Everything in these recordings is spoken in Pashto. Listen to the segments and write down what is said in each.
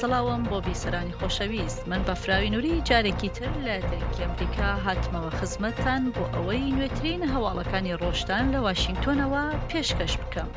سەڵاوم بۆ بیسەرانی خۆشەویست، من بەفراوی نووری جارێکی تر لە دەرکی ئەمریکا هاتمەوە خزمەتتان بۆ ئەوەی نوێترین هەواڵەکانی ڕۆژتان لە واشنگتۆنەوە پێشکەش بکەم.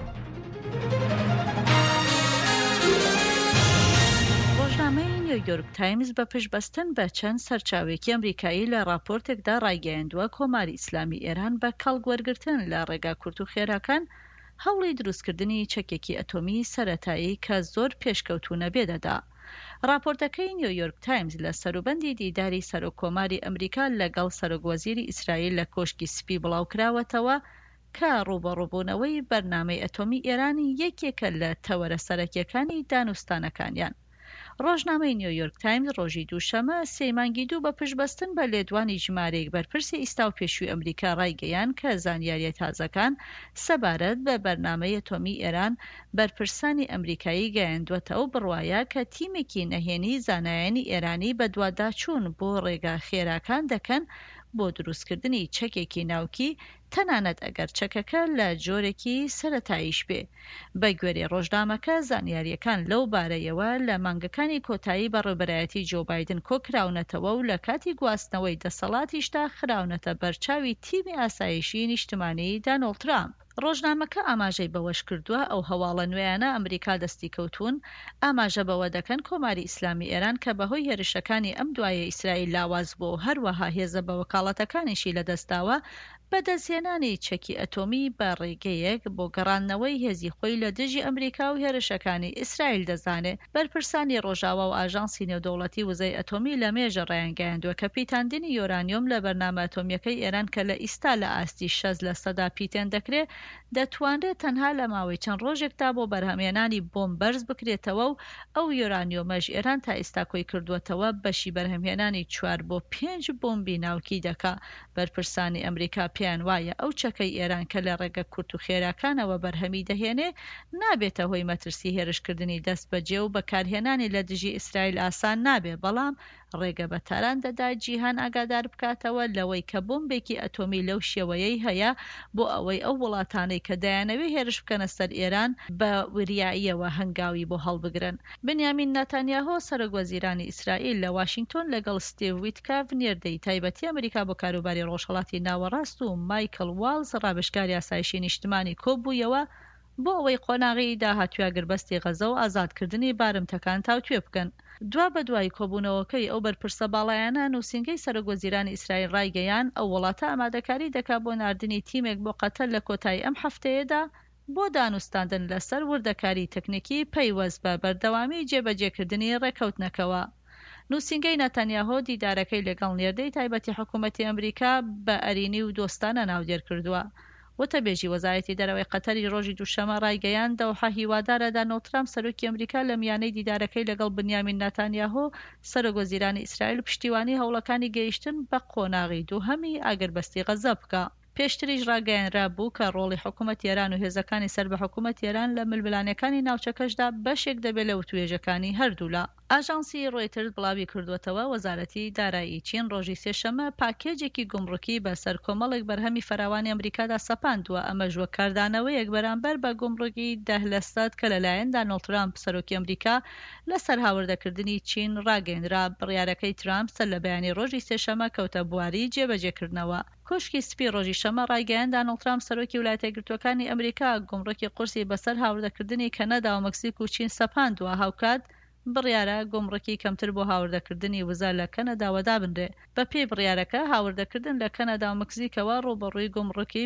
ڕۆژنامەی نیویۆرک تایمز بە پشتبەستن بە چەند سەرچاوێکی ئەمریکایی لە راپۆرتێکدا ڕایگەیاندووە کۆماری ئیسلامی ئێران بە کەڵگوەرگرتن لە ڕێگا کورت و خێراکان هەوڵی دروستکردنی چەکێکی ئەتۆمی سەرەتایی کە زۆر پێشکەوتوو نەبێ دەدا. راپۆرتەکەی نیویۆرک تایمز لە سەروبەندی دیداری سەرۆکۆماری ئەمریکا لەگەڵ سەرۆکوەزیری ئیسرائیل لە کۆشکی سپی بڵاوکراوەتەوە کە ڕوبەڕووبوونەوەی بەرنامەی ئەتۆمی ئێرانی یەکێکە لە تەوەرە سەرەکیەکانی دانوستانەکانیان. ڕۆژنامەی نیویۆرک تایمز ڕۆژی دووشەمە سێمانگی دوو بە پشتبەستن بە لێدوانی ژمارەیەک بەرپرسی ئیستا و پێشووی ئەمریکا ڕایگەیان کە زانیاریە تازەکان سەبارەت بە بەرنامەی ئەتۆمی ئێران بەرپرسانی ئەمریکایی گەیاندووەتەوە بڕوایە کە تیمێکی نەهێنی زانایانی ئێرانی بە دوواداچوون بۆ ڕێگا خێراکان دەکەن بۆ دروستکردنی چەکێکی ناوکی تەنانەت ئەگەر چەکەکە لە جۆرێکی سەرەتاییش بێ. بە گوێرەی ڕۆژنامەکە زانیاریەکان لەو بارەیەوە لە مانگەکانی کۆتایی بە ڕێبەرایەتی جو بایدن کۆکراونەتەوە و لە کاتی گواستنەوەی دەسەڵاتیشدا خراونەتە بەرچاوی تیمی ئاسایشی نیشتمانی دانۆڵد ترامپ. ڕۆژنامەکە ئاماژەی بەوەش کردووە ئەو هەواڵە نوێیانە ئەمریکا دەستی کەوتون ئاماژە بەوە دەکەن کۆماری ئیسلامی ئێران کە بەهۆی هێرشەکانی ئەم دوایە ئیسرائیل لاواز بوو هەروەها هێزە بە وەکاڵەتەکانیشی لەدەستداوە بەدەستهێنانی چەکی ئەتۆمی بە ڕێگەیەک بۆ گەڕاندنەوەی هێزی خۆی لە دژی ئەمریکا و هێرشەکانی ئیسرائیل دەزانێت. بەرپرسانی ڕۆژاوا و ئاژانسی نێودەوڵەتی وزەی ئەتۆمی لە مێژە ڕایانگەیاندووە کە پیتاندنی یۆرانیۆم لە بەرنامە ئەتۆمیەکەی ئێران کە لە ئیستا لە ئاستی 60% پیتێن دەکرێت دەتوانرێت تەنها لە ماوەی چەند ڕۆژێکدا بۆ بەرهەمهێنانی بۆمب بەرز بکرێتەوە و ئەو یۆرانیۆمەش ئێران تا ئێستا کۆی کردووەتەوە بەشی بەرهەمهێنانی 4 بۆ 5 بۆمبی ناوکی دەکا. بەرپرسانی ئەمریکا پێیان وایە ئەو چەکەی ئێران کە لە ڕێگە کورت و خێراکانەوە بەرهەمی دەهێنێ نابێتە هۆی مەترسی هێرشکردنی دەست بەجێ و بەکارهێنانی لە دژی ئیسرائیل ئاسان نابێ، بەڵام ڕێگە بە تاران دەدا جیهان ئاگادار بکاتەوە لەوەی کە بۆمبێکی ئەتۆمی لەو شێوەیەی هەیە بۆ ئەوەی ئەو وڵاتانەی کە دەیانەوێ هێرش بکەنە سەر ئێران بە وریاییەوە هەنگاوی بۆ هەڵبگرن. بنیامین نەتانیاهۆ سەرۆکوەزیرانی ئیسرائیل لە واشنگتۆن لەگەڵ ستیڤ ویتکاف نێردەی تایبەتی ئەمریکا بۆ کاروباری ڕۆژهەڵاتی ناوەڕاست و مایکل واڵز ڕابشکاری ئاسایشی نیشتمانی کۆبوویەوە بۆ ئەوەی قۆناغی داهاتووە گربەستی غەزە و ئازادکردنی بارمتەکان تاوتوێ بکەن. دوا بە دوای کۆبوونەوەکەی ئەو بەرپرسە باڵایانە نووسینگەی سەرۆکوەزیرانی ئیسرائیل ڕایگەیان ئەو وڵاتە ئامادەکاری دەکا بۆ ناردنی تیمێک بۆ قەتەر لە کۆتایی ئەم هەفتەیەدا بۆ دانوستاندن لەسەر وردەکاری تەکنیکی پەیوەست بە بەردەوامی جێبەجێکردنی ڕێکەوتنەکەوە. نووسینگەی نەتانیاهۆ دیدارەکەی لەگەڵ نێردەی تایبەتی حکوومەتی ئەمریکا بە ئەرینی و دۆستانە ناودێر کردووە. وتەبێژی وەزارەتی دەرەوەی قەتەری ڕۆژی دووشەمە ڕایگەیان دەوحە هیوادارە دانۆڵد ترامپ سەرۆکی ئەمریکا لە میانەی دیدارەکەی لەگەڵ بنیامین نەتانیاهۆ سەرۆکوەزیرانی ئیسرائیل پشتیوانی هەوڵەکانی گەیشتن بە قۆناغی دووهەمی ئاگربەستی غەزە بکە. پێشتریش ڕاگەیاندرا بوو کە ڕۆڵی حکوومەت ئێران و هێزەکانی سەر بە حکوومەت ئێران لە ململانەکانی ناوچەکەشدا بەشێک دەبێت لە وتوێژەکانی هەردوولا. ئاژانسی ڕۆیترز بڵاوی کردووەتەوە وەزارەتی دارایی چین ڕۆژی سێشەمە پاکێجێکی گومڕوکی بەسەر کۆمەڵێک بەرهەمی فراوانی ئەمریکادا سەپاندووە. ئەمەش وەک کاردانەوەیەک بەرامبەر بە گومڕوکی 10% کە لەلایەن دانۆڵد ترامپ سەرۆکی ئەمریکا لەسەر هاوردەکردنی چین ڕاگەیەندرا. بڕیارەکەی ترامپ سەر لە بەیانی ڕۆژی سێشەمە کەوتە بواری جێبەجێکردنەوە. کۆشکی سپی ڕۆژی شەمە ڕایگەیان دانۆڵد ترامپ سەرۆکی ویلایەتە یەکگرتووەکانی ئەمریکا گومڕوکی قورسی بەسەر هاوردەکردنی کەنەدا و مەکسیک و چین سەپاندووە. هاوکات بڕیارە گومڕکی کەمتر بۆ هاوردەکردنی وزە لە کەنەداوە دابنرێ. بە پێی بڕیارەکە هاوردەکردن لە کەنەدا و مەکسیکەوە ڕوبەڕووی گومڕکی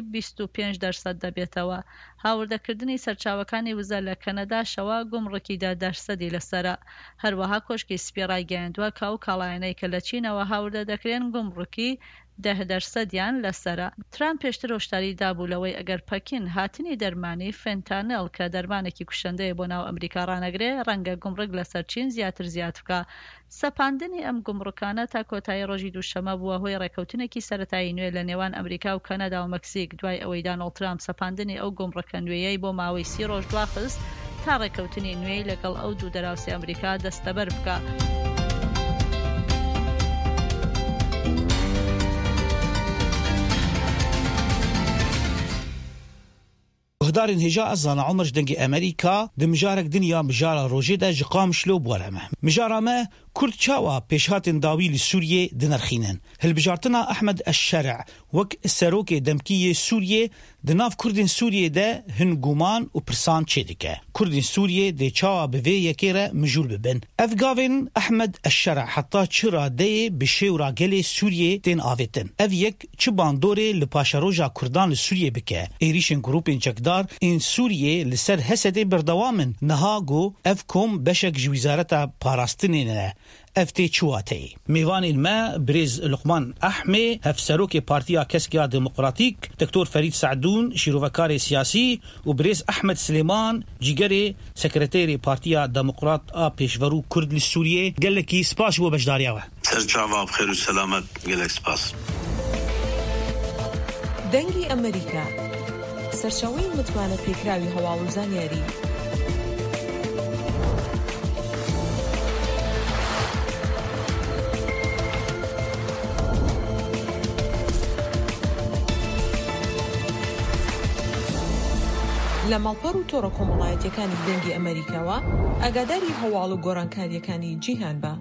25% دەبێتەوە. هاوردەکردنی سەرچاوەکانی وزە لە کەنەداشەوە گومڕکی 10% لەسەرە. هەروەها کۆشکی سپی ڕایگەیاندووە کە ئەو کاڵایانەی کە لە چینەوە هاوردە دەکرێن گومڕکی 10% لەسەرە. ترامپ پێشتر هۆشداری دابوو لەوەی ئەگەر پەکین هاتنی دەرمانی فێنتانێل کە دەرمانێکی کوشندەیە بۆ ناو ئەمریکا ڕانەگرێ ڕەنگە گومڕک لەسەر چین زیات بکە. سەپاندنی ئەم گومڕکانە تا کۆتایی ڕۆژی دووشەمە بووە هۆی ڕێکەوتنێکی سەرەتایی نوێ لە نێوان ئەمریکا و کەنەدا و مەکسیک دوای ئەوەی دانۆڵد ترامپ سەپاندنی ئەو گومڕکە نوێیەی بۆ ماوەی 30 ڕۆژ دواخست تا ڕێکەوتنی نوێی لەگەڵ ئەو دوو دەراوسی ئەمریکا دەستەبەر بکە. هدار انهجاء الزانا عمر دنگي أمريكا دمجارك دنيا مجارة روجيدا جقام شلو بورمه مجارة ما كرد شاوا بيشهات داوي لسوريا دنرخينن هل بجارتنا أحمد الشرع وك السروك دمكية سوريا دناف كردين سوريا ده هنگومان و پرسان چيدكه كردين سوريا ده شاوا بوي يكيرا مجول ببن افغاوين أحمد الشرع حتى چرا ده بشيورا گلي سوريا دين آويتن اف يك چه باندوري لپاشاروجا كردان لسوريا بكه ايريشن گروپين چكدار ان سوريا لسر هسده بردوامن نهاگو اف كوم بشك جويزارتا پاراستنينه افتي چواتي ميوان الماء بريز لقمان احمي هفسروكي بارتيا كسكيا ديمقراطيك دكتور فريد سعدون شيروفكاري سياسي وبريز احمد سليمان جيجري سكرتيري بارتيا ديمقراط بيشورو كرد للسورية قال لك سباس هو بجدارياوه سرچاوا بخير وسلامت قال لك سباس دنگي امريكا سرچاوي متوانه فكراوي هوالو زانياري لما البرو تورا كومولايت يكاني دنگي أمريكاوا أقاداري هوالو غورانكار يكاني جيهان با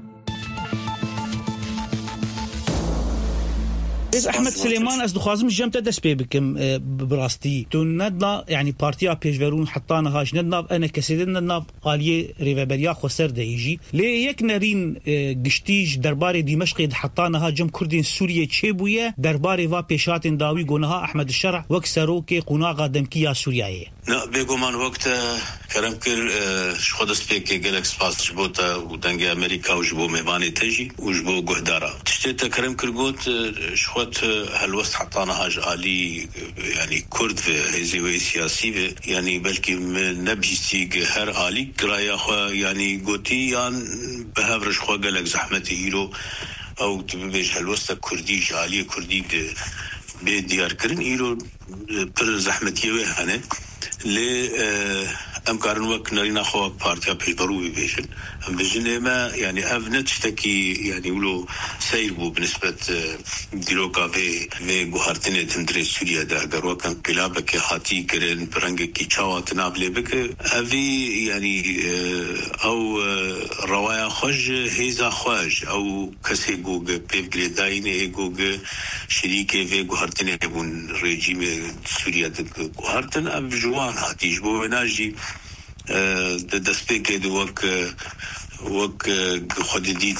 إذا أحمد سليمان أصدق خازم جمت دسبي بكم براستي تندنا يعني بارتيا بيجورون حطانا هاش ندنا أنا كسيدنا ندنا قالية ريفابريا خسر دايجي ليه يك نارين قشتيج درباري دمشق حطانا ها جم كردين سوريا تشيبوية درباري وا بيشات داوي قونها أحمد الشرع وكسروكي قناغا دمكيا سورياية نا بيقو من وقت كرم كر شخود سبيكي جالك سباس جبوتا ودنجي أمريكا وجبو ميباني تجي وجبو قهدارا تشتيتا كرم كر قوت شخود هالوست حطانا هاج آلي يعني كرد في هزيوي سياسي يعني بلكي نبجي سيق هر آلي قرايا خوا يعني قوتي يعني بهافرش خوا جالك زحمتي إيرو أو تبيش هالوست كردي جالي كردي بديار كرن إيرو بر زحمتي وهانه ل امكارن وقت نرينا خو بارتيا بيجبرو بيشن ام بجن ما يعني افنت تشتكي يعني ولو سيربو بالنسبه ديروكا في غوهرتنه تندري سوريا ده غرو كان كلابك هاتي كرن برنج كي تشاوت نابلي بك افي يعني او روايا خج هيزا خواج او كسي جوج بيبغلي داينه جوج شريكه في غوهرتنه بون ريجيم سوريا ده غوهرتن اب جوان هاتي جبو ناجي دسبيك وك خديديت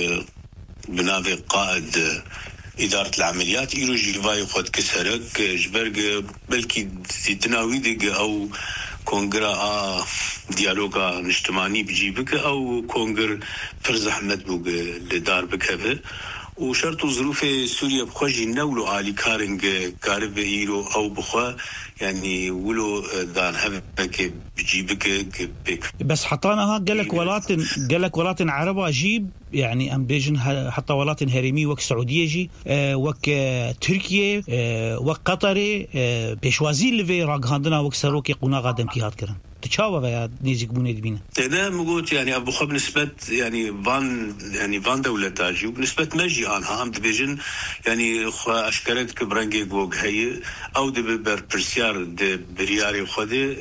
بنافي قائد إدارة العمليات إيرو جيفاي خد كسرك جبرق بلكي تناوي دق أو كونغرا ديالوغا اجتماعي بجيبك أو كونغر فرز أحمد بوغ لدار بكهفه وشرط ظروف سوريا بخوجي نولو عالي كارنج كارب إيرو أو بخوا يعني ولو دان هبك بجيبك بس حطاناها قالك ولاتن عربة جيب يعني ام بيجن حتى ولاتن هرمي وك سعودية جي وك تركيا وك قطر بيشوازي لفي راغاندنا وك سروكي قونا غادم كي هات كرن تشاوا ويا نيزك بوني دبينا انا مقولت يعني ابو خب نسبه يعني فان دوله تاجي وبنسبه مجي عنها ام بيجن يعني اشكرت كبرنجي جوج هي او دبر برسيار د برياري خدي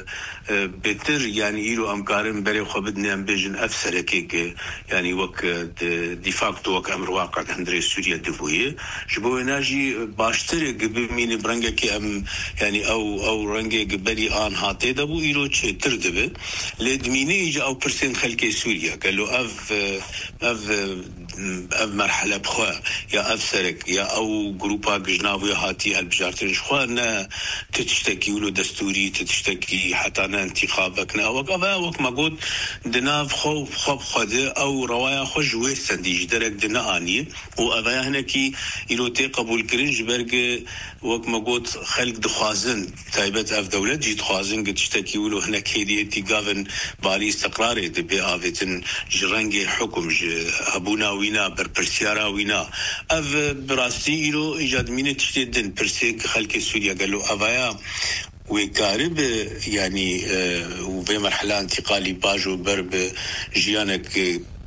بتر يعني يلو امكارن بري خبدني ام بيجن افسرك يعني وك دي فاكتو وك امر واقع هندري سوريا دفويه جبو ناجي باشتري بمين برنجي ام يعني او رنجي قبلي ان هاتي دبو يلو تردبه لدميني يجي او برسين خلكي سوريا قالوا اف مرحله بخوا يا افسرك يا او جروبا جناوي هاتي هالبجارتين شخوانا تتشتكي ولو دستوري تتشتكي حتى انا انتخابك وك ما قلت دنا خوف خده او روايا خجوه سنديج درك دنا اني وابا هناكي يلو تي قبول كرنج برق وك ما قلت خلق دخوازن تايبت اف دوله جي دخوازن تشتكي ولو هناك هيدي غافن بالي استقراري دبي افيتن جرنجي حكم ابونا وينا برسيارا وينا اف براستي يلو ايجاد مين تشتدن برسيك خلق سوريا قالوا افايا وقارب يعني وفي مرحله انتقالي باجو برب جيانك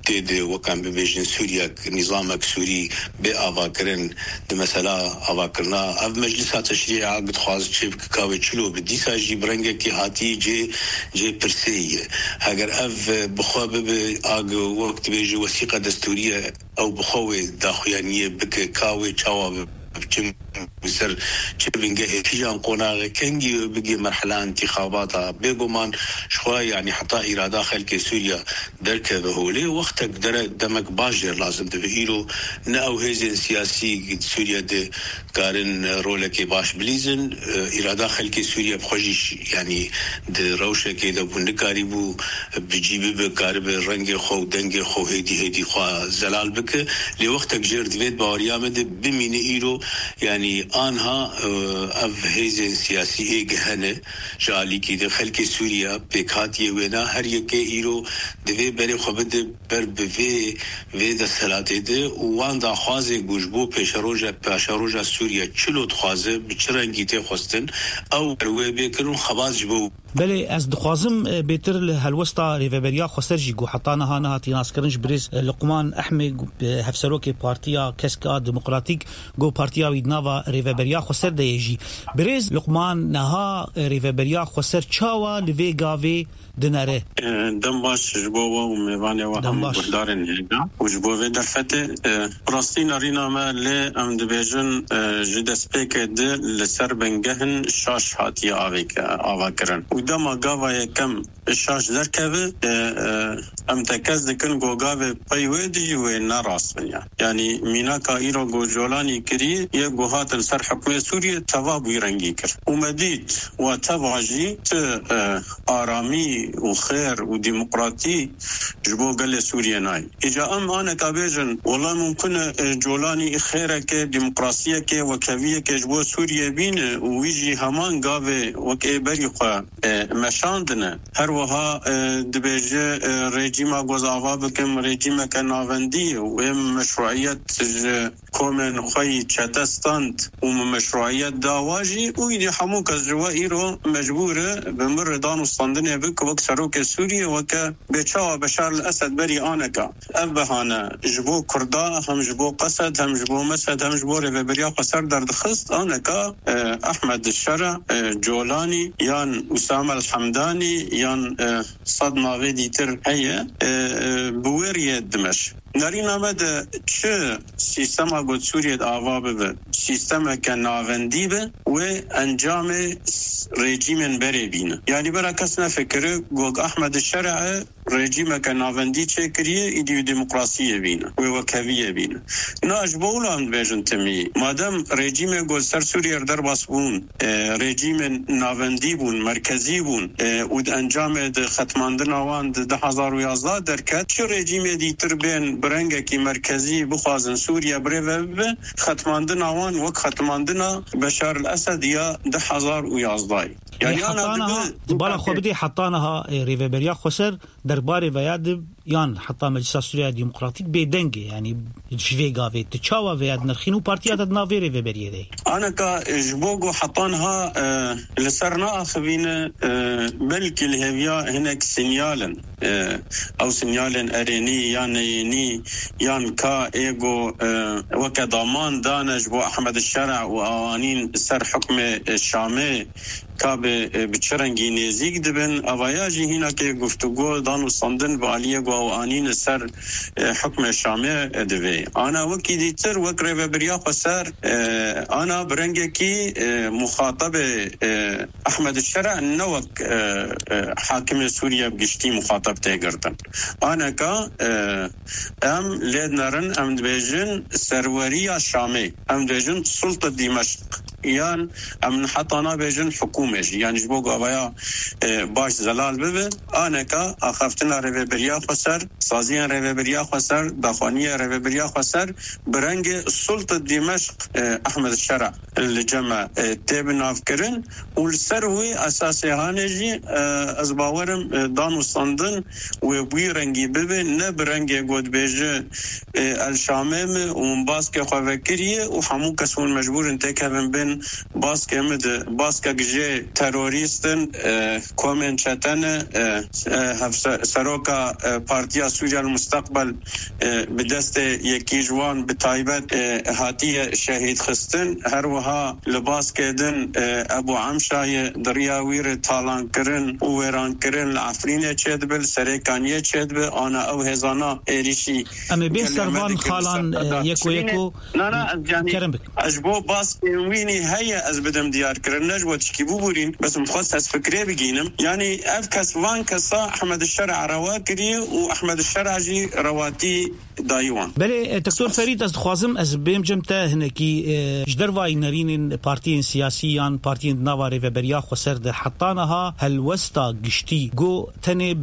تد وكان بفيجن سوريا نظامك سوري بأفاكرن مثلا أفاكرنا أف مجلس التشريع قد خواز شيف كاوي تشلو بدي ساجي برنجة كي هاتي جي برسي اگر اف بخواب بآگ وقت بيجي وثيقة دستورية او بخوة داخوانية بك كاوي تشاوى بچم بسر چبنگه تيجان قناغ كنجي بقي مرحلة انتخاباتها بيقومان شوي يعني حتى إرادة خلق سوريا دركه بهولي وقتك دمك باجر لازم تبهيرو ناو هزين سياسي سوريا دي كارن رولك باش بليزن إرادة خلق سوريا بخوشيش يعني دي روشة كده بندكاري بو بجيبه بكارب رنگ خو دنگ خو هيدي خوا زلال بك لوقتك جرد بيت باوريامد بمين إيرو يعني آنها اف هزين سياسي ايگهنه جالي كي دي خلق سوريا بكاتيه ونا هر يكي ايرو دوی بری خوبده بر بوی وید سلاته ده وان دا خوازه گوشبو پیشروجا سوریا چلو خوازه بچرنگی ته خوستن او روی بکرون خواز جبو بله از دخوازم بيتر هالوسطى ريفابريا خسرجي جو حطانا هانا هاتي ناسكرنج بريز لقمان احمد هفسروكي بارتيا كسكا ديمقراطيك جو بارتيا ويدنافا ريفابريا خسر ديجي بريز لقمان نها ريفابريا خسر تشاوا لفيغافي دناره دمباش جبوه وميوانيا وهم بحدارن هيدا وجبوه درفته راستين ارينا ما لأم دبيجن جدسبيك ده لسر بنجهن شاش هاتي آواكرن ودما قاوة كم الشاش دركبه ام تكز دكن قاوة بيويدي ونراس يعني ميناكا ايرو قو جولاني كري يقوهات السر حكوية سوريا تواب ويرنجي كر ومديد وتبعجي آرامي وخير وديمقراطي جبو قال سوريا ناي اجا انا كابيجن والله ممكن جولاني خيرك ديمقراطيه وكافيه جبو سوريا بين ويجي همان قاوه وكبري خو مشاندنا هر وها دبيجه ريجيما غوزاوا بكم ريجيما كناوندي ومشروعيه كومن خوي تشاتستان ومشروعيه داواجي ويدي حموك الجوائر مجبوره بمر دانو صندنه بك سروك سوريا وك بيتشاو بشار الأسد بري آنكا أبهانا جبو كردا هم جبو قسد هم جبو مسد هم جبو ريفابريا قصر درد خست آنكا أحمد الشرع جولاني يان أسامة الحمداني يان صدمة غيدي تر هيا بويرية دمش نارينا مدى چه سيستما قد سوريا آوابه به سيستما كناوندي به وانجام ريجيمن بري بينا يعني برا كسنا فكره قوق أحمد الشرع ريجيما كناوندي چه كريه ايديو ديمقراطية بينا ووكاوية بينا ناش بولا هم بيجن تمي مادام ريجيما قد سر سوريا در باسبون ريجيمن ناوندي بون مركزي بون ود انجام ختماندن آوان 2011 دركت چه ريجيما دي تربين برنگه کی مرکزی بخوازن سوریا بره ختماندن آوان وک ختماندن بشار الاسد یا 2011 يعني انا بالا خو بدي حطانها ريفابريا خسر درباري وياد يان حتى مجلس سوريا ديمقراطيك بيدنجي يعني شفيغافي تشاوا وياد نرخينو بارتيات نافي ريفابريا دي انا كجبوغو حطانها لسرنا اخبين بلكي الهيفيا هناك سينيالن او سينيالن اريني يعني يان كا ايغو وكضمان دانج بو احمد الشرع واوانين سر حكم الشامي كاب بچرنگی نزدیک دبن اوایاجی هینا که گفتگو دانو صندن والیه گوانین سر حکم شامه دوی انا وکی دیتر وکره و بریا قصر انا برنگه کی مخاطب احمد الشرع نوک حاکم سوریا بگشتی مخاطب تگردن انا کا ام لدنرن ام دبیجن سروریا شامه ام دبیجن سلطه دمشق یان ام حطانا بيجن حكومه يعني جبو قوايا باش زلال ببه انا كا اخفتنا ريفابريا خسر سازيان ريفابريا خسر داخوانيه ريفابريا خسر برنج السلطه دمشق احمد الشرع اللي جمع تبناف كرن والسروي اساسي هانجي ازباورم دانو صندن وبوي رنگي ببه نه برنگ گود بيجه الشامم ومباسك خوفكريه وحمو كسون مجبور انتكابن بين باسكا جي تروریستن کومن چتن سروکا بارتيا سوريا المستقبل بدست يكي جوان بتايبت هاتية شهيد خستن هروها لباس كدن ابو عمشاي درياوير تالان كرن ويران كرن العفرينة تشدبل سريكانية تشدبل انا او هزانا اريشي اما بين سربان خالان يكو لا يعني اجبو باس ويني هيا از بدم ديار كرنج وتشكيبو بورين بس مخصص فكري بجينم يعني افكس وان كسا احمد الشرع رواكري واحمد الشرع جي رواتي دايوان بله دكتور فريد از خوازم از بهم جمته هنكي جدرواي نرين بارتيين سياسيان بارتيين نواري وبريا خسرد حطانها هالوستا گشتي جو تنه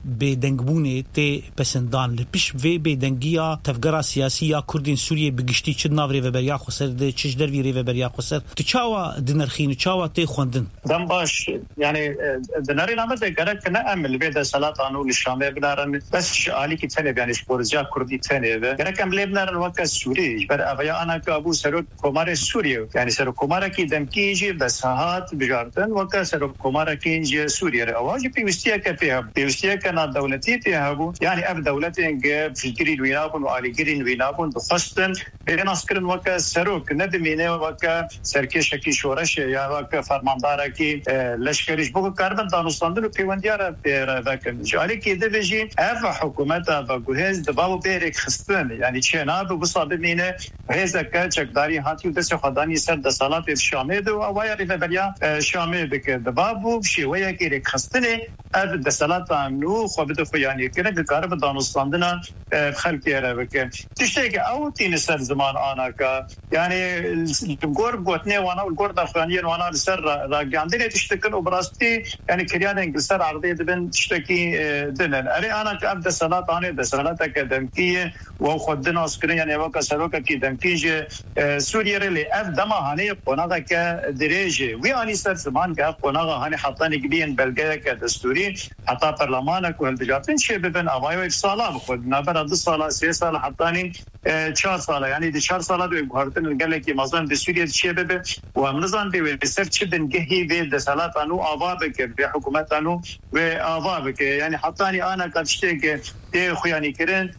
بدنگبونه تي پسندان لپش و بدنگيا تفگرا سياسيا كردين سوريا بگشتي چ نواري وبريا خسرد چ جدروي وبريا خسرد تشاوا دنرخين تشاوا تي خوندن دم باش يعني دناري نامد گرك نعمل بيد سلاطانو للشام بنارن بس علي كي تنه يعني سبورزا كردي تنه گرك عمل بنارن وقت سوري بر اويا انا ابو سرو كومار سوريا يعني سرو كومار كي دمكيجي بساحات بجارتن وقت سرو كومار كي سوريا اواجي بيستيا كفيها بيستيا كان دولتي فيها يعني اب دولتين فكري وينابون وعلي جرين وينابون بخصتن بين اسكرن وقت سرو ندمينه وقت سركش کی شورش یا وقت فرماندار کی لشکریش بو کاربن دانستاندن پیوندیار بکن جاری کی دبجی اف حکومت و گهز دباو بیرک خستن یعنی چنا بو صابینه هزکه چکداری هاتی دس خدانی سر د صلات شامه دو اوای ریفبریا شامه بک دبابو شويه کی خستنه اف د صلات امنو خو بده خو یعنی کنه کاربن دانستاندن خلق یاره بک تشتګه او تین سر زمان انا کا یعنی ګور بوتنه وانا الګور د افغانیان وانا سر راګاندنه تشتکن وبراستي يعني كريان انجلترا عرضيه بن تشتكي دنن اري انا كابد سنه ثانيه د سنه اكاديميه وخدنا اسكرين يعني وقت سلوك كي دمكيج سوريا اللي افدما هاني قناغه كدريجه وياني سر زمان كا قناغه هاني حطاني كبين بلغه كدستوري حتى برلمانك والبجاتين شبابن اوايو صاله خدنا بعد الصاله 3 سال حطاني 4 سال يعني دي 4 سال دو غارتن قال لك مثلا بسوريا شباب ومنظم بيسيرش دنجهي في صلاه انو اوابك بحكومات انو واوابك يعني حطاني انا كتشتك دي خواني كرن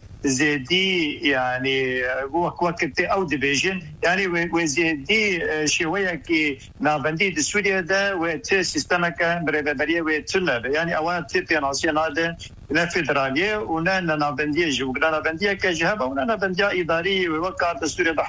زيدي يعني وقت او ديفيجن يعني وزيدي شويه كي نابندي د سوريا ده وت سيستمك بريبريه وتلب يعني اوقات تي ناسيونال لا فيدراليه ونا نابنديه جوغنا نابنديه كجهه ونا نابنديه اداري وقت سوريا ده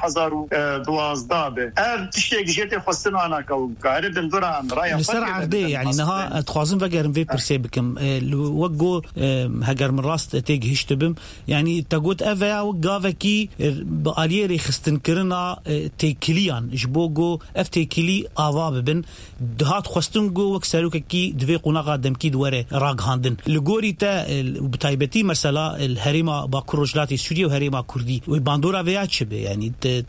1012 تشتي جيت خصنا انا كارب دوران راي بسرعه دي يعني نها تخازن فجر في برسيبكم وقو هجر من راست تيج هشتبم يعني تقول أفا وقافكي بقاليري خستنكرنا تيكليان جبوغو افتيكلي آواب بن دهات خستنغو وكسالوكي دوي قناغا دمكي دواري راق هاندن لغوري تا بتايبتي مرسلا الهريمة باكروجلاتي سوريا وهريمة كردي ويباندورا فياتشبه يعني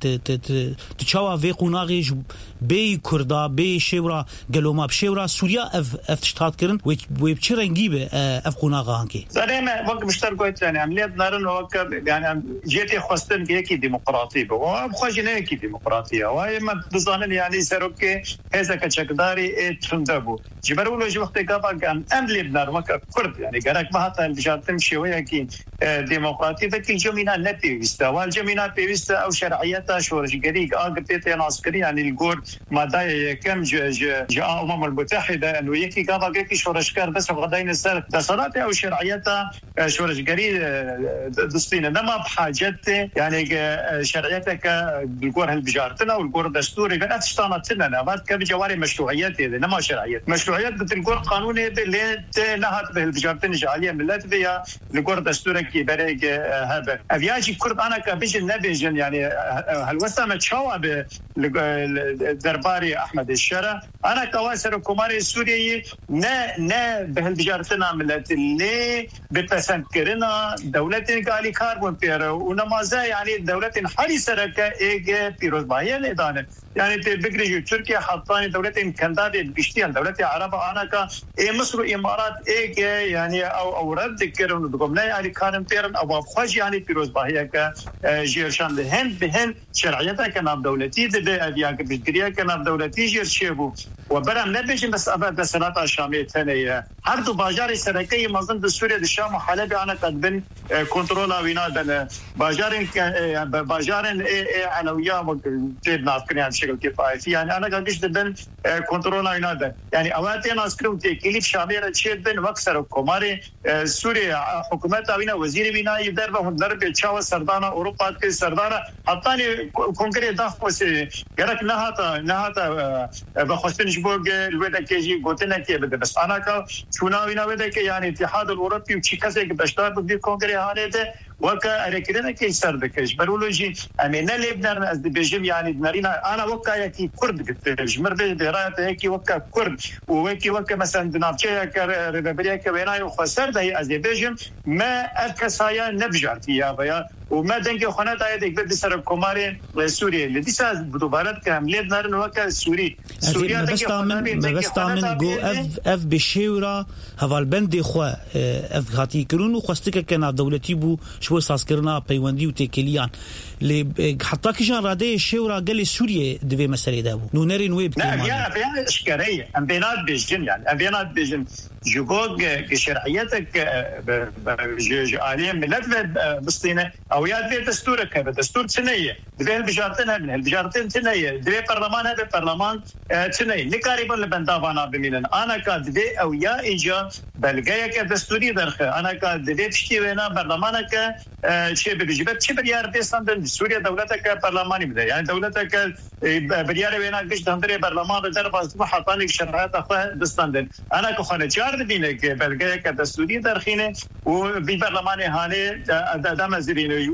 تشاوا في قناغي بي كردا بي شورا قالوما بشورا سوريا افتشتات كرن ويبشرنجيبه اف قناغا هانكي زريما وقت مشتركوت يعني عمليات نارن وقت يعني جيتي خواستن كي ديمقراطية وبخواجنا كي ديمقراطية وما بظنن يعني سروكي هذا كشكداري تندبو جبروا له وقت قبل كان أملي بنار وقت كرد يعني قرك ما حتى بجاتم شوية كي ديمقراطية فكل جمينا نبي استوى الجمينا بيست أو شرعيتها شورش قريق أقبتي عسكري يعني الجور ما داي كم جاء المتحدة إنه يكي قبل كي شورش كار بس غداين السر دسالات أو شرعيتها شورش قريق دستين انما بحاجات يعني شرعيتك بالقور هالبجارتنا والقور دستوري بنات اشتانتنا بعد كبجواري مشروعيات انما شرعيات مشروعيات بالقور قانوني اللي نهت بالبجارتنا جاليه ملت بها القور دستوري كي بريق هذا ابياجي كرد انا كبجن نبيجن يعني هالوسامه تشاوب درباري احمد الشرع انا كواسر كوماري سوري نا بهالبجارتنا ملت اللي بتسنكرنا دولتين قالي كاربون بيرو ونمازا يعني دولة حالي سركة إيجا بيروز باهية الإدانة يعني بقريجو تركيا حطاني دولة كندادة بيشتيان دولة عربة أنا كا مصر وإمارات إيجا يعني أو رد كرون دقوم لا يعني كارن بيرن أو أبخاج يعني بيروز باهية كا جيرشان بهن شرعيتها كناب دولتي ده أبياك بيشتريها كناب دولتي جيرشيبو وبرام نبيجن بس أبدا سنة الشامية ثانية هر دو باجار سرکی مازن د سوریه د شام و حلب انا قد بن کنترل وینا بن باجارن علويه وتد نافكن يعني شكل كيف يعني انا قديش بن کنترل وینا بن يعني اوقات ناس كلهم تكليف شامل شيء بن وكسر كوماري سوريا حكومت وینا وزير وینا يدر به درب چاو سردانا اوروبا کے سردانا حتى كونغري دافوس غيرك نهاتا بخوستن جبوغ الودا كيجي قلتنا كي بس انا كا شوناوينا ودا كي يعني الاتحاد الاوروبي وشيكاسه بشتار بدي كونغري هانيته وكا اريكرنا كي سردكش برولوجي امينا لبنان از بيجم يعني دنارينا انا وكا يكي كرد جمر درايت هيك وكا كرد وكا مثلا دنافچه كربريا كوينا وخسر ده از بيجم ما الكسايا نبجات يا بيا وما دنگه خونه داید یک به سر کمار سوریه لدیسا دوباره کاملیت نرن وکا سوریا بستامن گو اف بشیورا هوالبند خو اف خاطی کرون خوستک کنا دولتی بو شو اساس کرنا پیوندی و تکلیان ل حتى كجان راده شیورا قال سوريا دبي مساله دابو نو نرين ويب لا يا اشكاليه ام بينات بيجن يعني ام بينات بيجن جوجوج كشرعيتك عاليه ملت فلسطين او يا دي دستورك دستور سنيه دبي البجارتين من البجارتين سنيه دبي برلمان هذا برلمان سنيه لقريبا لبندافانا بميلان انا كدبي او يا ايجا بلغايك دستوري درخ انا كدبي تشتي وينا برلمانك شيء بجبت شي بريار ديستان سوريا دولتك برلماني بده يعني دولتك بريار وينا قش دندري برلمان درباز محطانك شرعيات اخوه دستان انا كخونه جار دينك بلغايك دستوري درخينه وبالبرلمان هاني دام زرين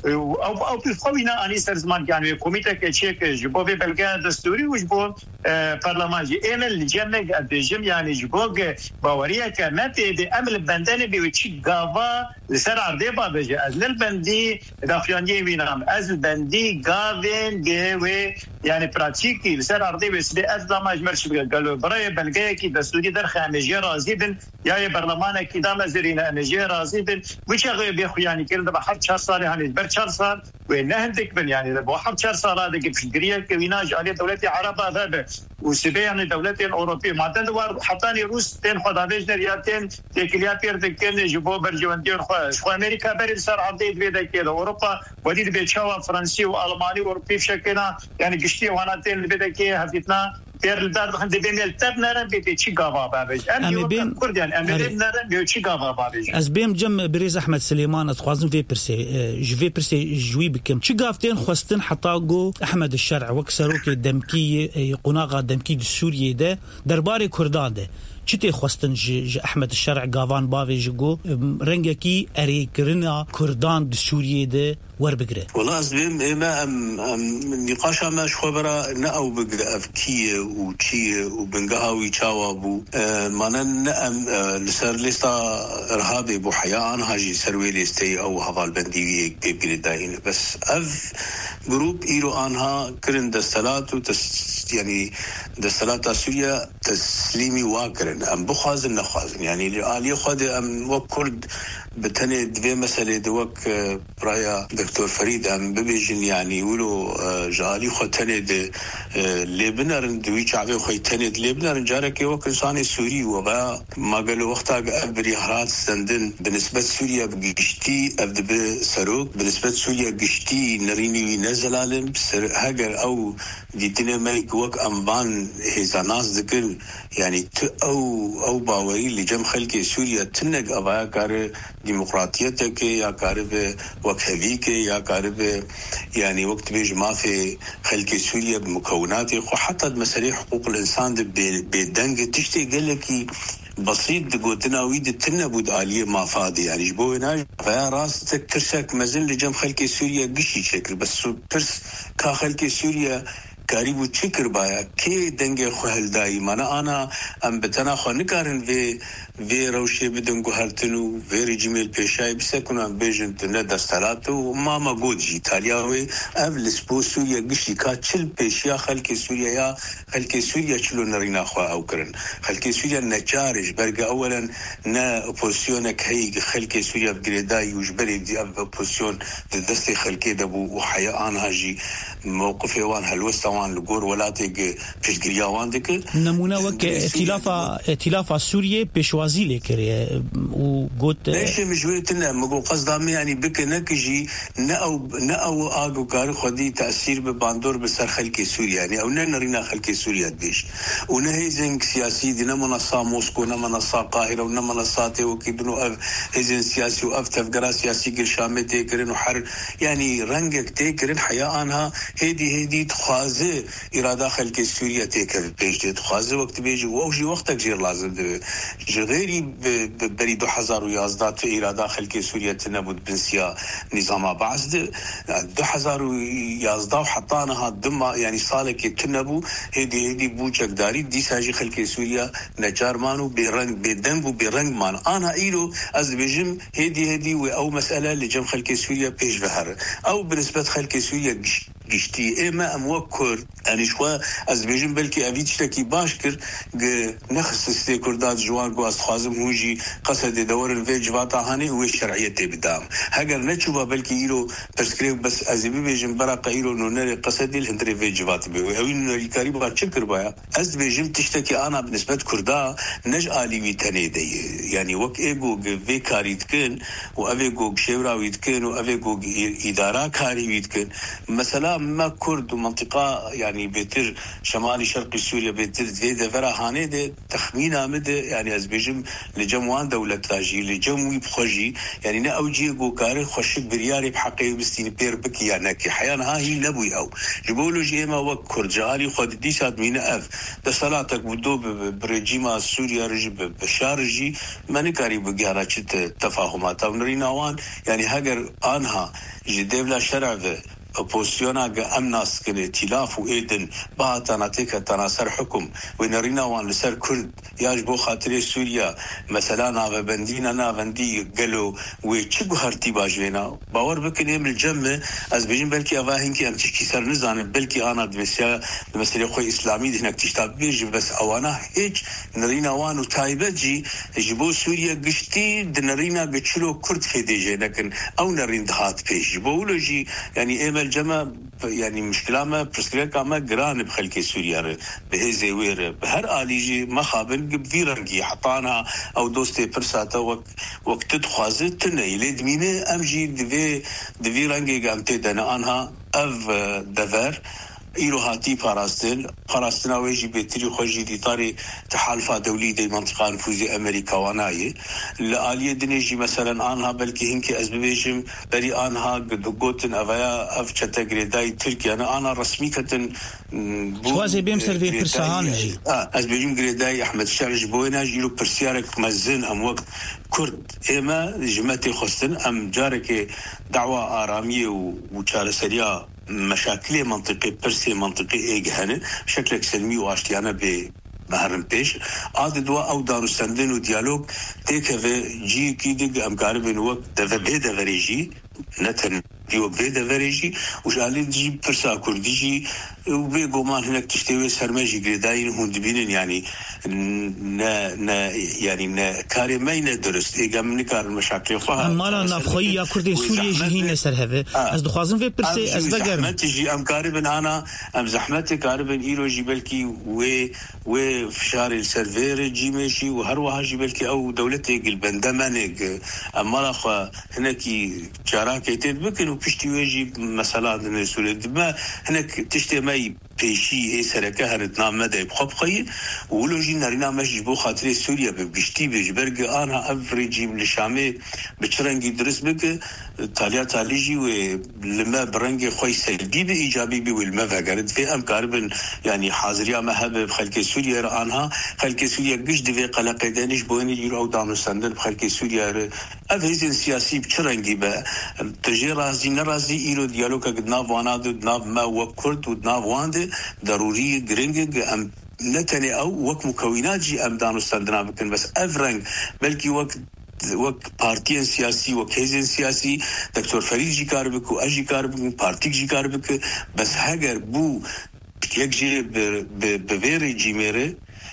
او بخوينا اني سرزمان يعني كوميته كشيك جبو بلغا دستوري وجبو برلمان جي ان الجمع الجم يعني جبو باوريه كانت دي امل بندن بيوتشي غافا لسر عرضه بابجي از البندي دافيانيه وينام از البندي غافين جوي يعني براتيكي لسر عرضه بس از ما جمرش قالوا براي بلغا كي دستوري درخ امجي رازي بن يا برلمان كي دام زرين امجي رازي بن وش بيخو يعني كده بحط 4 صار يعني بر 4 صار وينهدك بن يعني بحط 4 صار هذا في فكريه كويناج عليه دولتي عرب هذا وسبي يعني دولتين اوروبيه معتند حطاني روس تين خدابيج رياتين تكليا بيردكن جبو برجوندين خو امريكا بر صار عديد بيد كده اوروبا ودي بيتشاوا فرنسي والماني اوروبي شكلنا يعني قشتي واناتين بيدكي هفتنا الدار خندي بين التبنر بيتشي غابا بابج امي بين كرديان امي بنر بيتشي غابا بابج از بيم جم بريز احمد سليمان تخوازن في برسي جو برسي جوي بكم تشي غافتين خوستن حطاغو احمد الشرع وكسروك دمكي قناغه دمكي السوريه ده درباري كردان ده چته خوستن احمد الشرع غاوان باوي جگو رنگكي اري كرنا كردان د سوريه ده ور بگره والله ازبم ما نقاش ما خبره ناو بگره افكيه وشي وبنقهوي تشاوابو مانن لسر لستا ارهابي بو حيان هاجي سروي لستي او هذا البندي بيبقى داين بس اف جروب ايرو انها كرن دستلات يعني دستلات سوريا تسليمي واكرن ام بخازن نخازن يعني اللي خد ام وكرد بتني دبي مسألة دوك برايا دكتور فريد ام ببيجن يعني يقولوا جالي ختني د لبنان دوي شعبي ختني د لبنان جارك وك انسان سوري وبا ما قالوا وقتها ابري حرات سندن بالنسبه سوريا بقشتي ابد سروك بالنسبه سوريا قشتي نريني نزل علم هاجر او ديتنا ملك وك امبان هزاناس ذكر يعني او باوري اللي جم خلق سوريا تنق ابا كار ديمقراطيتك يا كارب وكهذيك يا كارب يعني وقت بيج ما في خلق سوريا بمكوناته وحتى مسألة حقوق الإنسان بدنج تشتي قال لك بسيط قلتنا ويد تنبود آلية ما فاضي يعني جبونا فيا راس تكرشك مازال لجم خلق سوريا قشي شكل بس برس كا خلق سوريا قريب تشكر بايا كي دنگه خوهل دايما انا ام بتنا خو نكارن في روشي بدنگو هرتنو في رجيم البيشاي بسكنا بيجن ندستلاتو ما موجودجي تالياوي قبل سبوسو يغشي كاتشل بيشيا خلق سوريا يا خلق سوريا شلو نرينا خو او كرن خلق سوريا نچارج برغ اولا نا اوبوزيونك هي خلق سوريا بغريداي وجبري دي اوبوزيون دست خلق دبو وحيان هاجي موقف يوان هلوستا وان لګور ولاته پېشګریا وان دک نمونه وک ائتلاف سوریه پېشوازی لیکره او ګوت ليش مجويتنا مقو قصدام يعني بك نكجي نأو آگو كار خدي تأثير بباندور بسر خلق سوريا يعني او نرينا خلق سوريا بيش ونهي زنك سياسي دي نمنصا موسكو نمنصا قاهرة ونمنصاتي وكيدنو هزن سياسي وأفتف قرا سياسي قل شامي تيكرن وحر يعني رنجك تيكرن حياءانها هيدي تخازي إرادة خلق سوريا تيكر بيش دي تخازي وقت بيجي ووجي وقتك جير لازم غيري بري 2011 في إرادة خلق سوريا تنبود بنسيا نظام بعث 2011 وحطانها دم يعني صالك تنبو هيدي بوجك داري دي ساجي خلق سوريا نجار مانو برنج بدنبو برنج مان أنا إيلو أزبجم هيدي أو مسألة لجم خلق سوريا بيش بهر أو بالنسبة خلق سوريا گشتی اما اموکر یعنی شوا از بیجم بلکه اوید شتکی باش کر نخست استی کرداد جوان گو از خوازم هوجی قصد دور الوی جواتا هانی و شرعیت بدام هگر نچوبا بلکه ایرو پرسکریو بس از بیجم براقا ایرو نونر قصد الهندری وی جوات بی و اوین نوری کاری با چکر بایا از بیجم تشتکی آنا بالنسبه کردا نج آلیوی تنه دی یعنی وک ایگو وی کاریت کن و اویگو شوراویت کن و اویگو اداره کاریویت کن مثلا ما كرد ومنطقة يعني بيتر شمالي شرقي سوريا بيتر ذي فرا هاني دي تخمين آمد يعني أزبيجم لجموان دولة تاجي لجموي بخوجي يعني نا أوجي قوكاري خوشك برياري بحقي بستيني بير بكي يعني حيانا هاي نبوي أو جبولو جيما وكر جالي خود دي ساد مين أف ده صلاتك بدو برجيما سوريا رجب بشارجي ما نكاري بقيارا چت تفاهمات أو نريناوان يعني هاگر آنها جديب لا شرع اپوزیونا امناس که ائتلاف و ایدن با تناتیک تناصر حکم و نرینا وان لسر کرد یاج بو خاطر سوریا مثلا ناوندی گلو و چگو هرتی باجوینا باور بکنیم الجمع از بیجن بلکی اواهین که امتشکی سر نزانه بلکی آنا مثلا خوی اسلامی دهنک تشتاب بیج بس اوانا هیچ نرینا وان و تایبت جی جبو سوریا گشتی دنرینا بچلو کرد فیدیجه نکن او نرین دهات پیش جبولو جی يعني الجمع يعني مشكلة ما برسكريا كما جران بخلق سوريا بهذا وير بهر آليجي ما خابن بفيرنجي حطانا أو دوستي برساتا وقت تخازت تني لدمينة أمجي دفيرنجي قامت دنا أنها أف دفر إيرو هاتي باراستنا ويجي بيتري خوجي دي طاري تحالفات دولي دي منطقة نفوذي أمريكا واناي لآلية دنيجي مثلا آنها بلكي هنكي أزبيجم بري آنها قوتن أفايا أفشتا قريداي تركيا أنا رسمي كتن شوازي بيم سرفي برسهانجي أزبيجم قريداي أحمد الشعج بويناج إلو برسيارك مزن أم وقت كرد إما جمعتي خستن أم جارك دعوة آرامية وشارسريا مشاكل منطقي برسي منطقي ايجهانه بشكل سلمي واشتيانا بمهرم بيش عاد دوا او دانستندن وديالوج تيكه جي كيدج ام قاربن وقت دفبه فريجي نتن ديو بيدا فريجي وشالي جي برسا كرديجي وبيقو مان هناك تشتوي سرماجي قرداين هون دبينن يعني يعني كاري ماينه درست ايجا من كار المشاكل فها مالا نافخويا كردي سوريا جهين سر هذا از دخوازن في برسي از دغر زحمت جي ام قاربن انا ام زحمت قاربن ايرو جبلكي و فشار السيرفر جي ماشي وهروها جبلكي او دولتي البندمانك اما اخ هناك شراكه تدبكن وبشتي ويجي مثلا سوريا ما هناك تشتي ماي پیشی ای سرکه هرت نام ده بخبخی ولوجی نرینا مش بو خاطر سوریا به گشتی بجبرگ آنها افریجی لشامه بچرنگی درس بک تالیجی و لما برنگ خوی سلبی به ایجابی به ولما فقرت في ام کاربن يعني حاضریا مهب خلق سوریا آنها خلق سوریا گش دی قلق دانش بوینی یرو دانستندن خلق سوریا افهزن سیاسی بچرنگی به تجرازی نرازی ایرو دیالوگ گدنا وانا دنا ما وکرد و دنا واند ضروري جرينج ام نتني او وك مكونات جي ام دانستندنا بكن بس افرنج بلكي وقت پارتیان سیاسی و کیزن سیاسی دکتر فرید جی کار بکو اجی کار بکو پارتیک جی کار بکو بس هگر بو یک جی بویری جی میره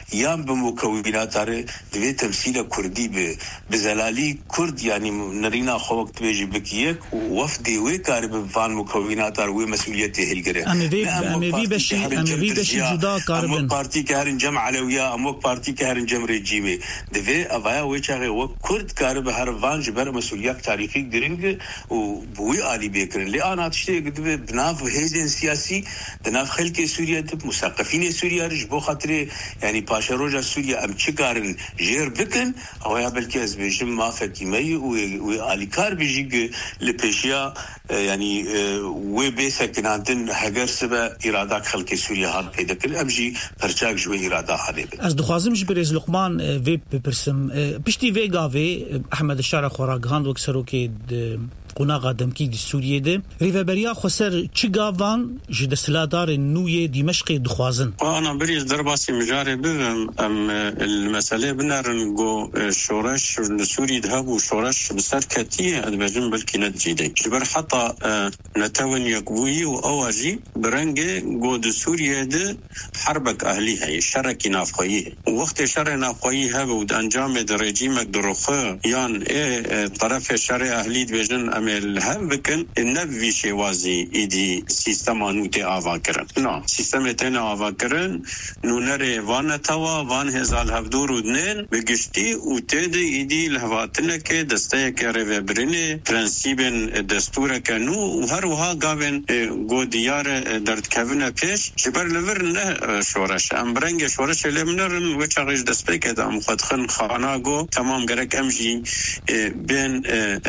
یان بمكونات دوی تمثيل كردي بزلالي كرد يعني نرينا خوقت بيجي بكيك وفدي وكار بفان مكونات ومسؤوليته الجري امي بشي جدا كاربن بارتي كهرن جمع علويا اموك بارتي كهرن جم رجيمي دوی افايا وچاغي وكرد كار بهرفان جبر مسؤوليات تاريخي درنگ وبوي علي بكرن لان اتشتي دوی بناف هيزن سياسي بناف خلق سوريا مثقفين سوريا رجبو خاطري يعني باشا روجا سوريا ام چكارن جير بكن او يا بالكاز بيجم ما فكيمي وعلي كار بيجي لبيشيا يعني وبيسكناتن هجر سبا اراده خلق سوريا هاد پیدا کل امجي پرچاك جو اراده حالي از دخوازم جبريز لقمان في برسم بشتي فيغافي احمد الشارع خوراغان وكسروكي قناغا دمكي دي سوريا دي ريفابريا خسر چيغاوان جد سلادار نوية دمشق دخوازن انا بريز درباسي مجاري بهم المسألة بنارنغو شورش سوري دهابو شورش بسر كتية ادبجن بلكي نتجيدي جبر حتى نتاون يقوي واواجي برنگي غو دي سوريا دي حربك اهلي هاي شركي نافقويه وقت شرع نافقويه هابو انجام دي ريجيمك دروخه يان طرف شرع اهلي دبجن هم بکن نبی شوازی ایدی سیستم آنوتی آوا کرن نه سیستم تنه آوا کرن نونره وان توا وان هزال هفدور ودنین بگشتی و تد ایدی لحواتنه که دسته که رو برنه پرنسیبن دستوره کنو و هر وها گاون گو دیار درد کونه پیش جبر لور نه شورش امبرنگ شورش لمنرن و چاقش دست بکه دام خودخن خانه گو تمام گرک امجی بین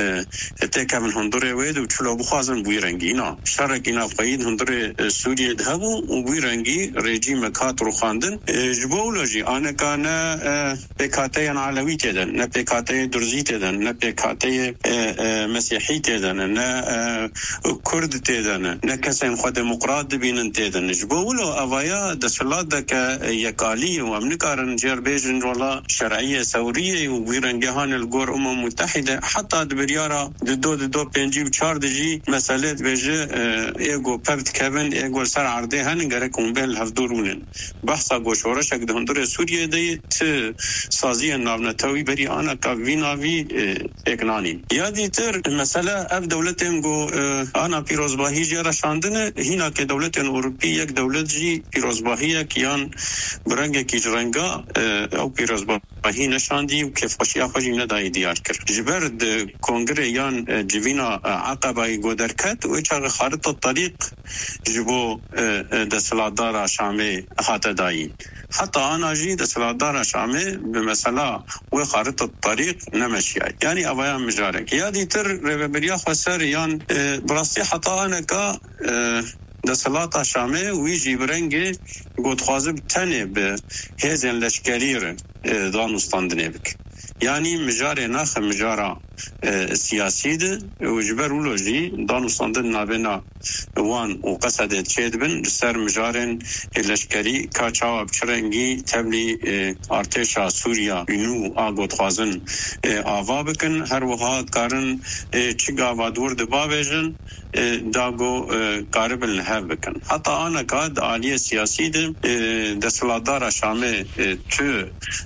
تک من هندوره وید و چلو بخوازن بوی رنگی نه شرکی نافقید هندوره سوریه دهبو و بوی رنگی رژیم کات رو خواندن جبولوژی آنکا نه پیکاته علوی تیدن نه پیکاته درزی تیدن نه پیکاته مسیحی تیدن نه کرد تیدن نه کسی خود دموکرات بینن تیدن جبولو اوایا دسلات دکا یکالی و امنکارن جر بیجن ولا شرعیه سوریه و بوی رنگیهان الگور متحده حتی دبریارا دو پنجی و چار دجی مسئله بجه ایگو پفت کبن ایگو سر عرده هن گرکون بین هفدورونن بحثا گوشورش اگه هندور سوریه دی ت سازی ناونتاوی بری آنا که ویناوی اکنانی یادی تر مسئله اف دولتن گو آنا پیروزباهی جی رشاندنه هینا که دولتن اروپی یک دولت جی پیروزباهی کیان برنگ کی جرنگا او پیروزباهی نشاندی و کفاشی آخوشی ندایی دیار کرد جبرد کنگره یان جوینا عقبه گودرکت و چاق خارطه الطريق جبو دسلادار شامي هاته داي حتى انا جي دسلادار شامي بمساله و خارطه الطريق نمشي يعني ابايا مجارك يادي تر ربريا خسر يان براسي حتى انا كا دسلات شامي ويجي برنگي گود خوازب تنه به هزن لشکریر دانستاندنه بك يعني مجاري ناخ مجارة سياسي ده وجبر ولوجي دانو صندن نابنا وان وقصد تشيد بن سر مجارن الاشكري كاچاو بچرنگي تبلي ارتشا سوريا ينو آگود خوازن آوا بكن هر وها كارن چگا وادور دباوجن داغو قاربل هاف بكن حتى انا قاد عاليه سياسي ده دسلادار شامه تو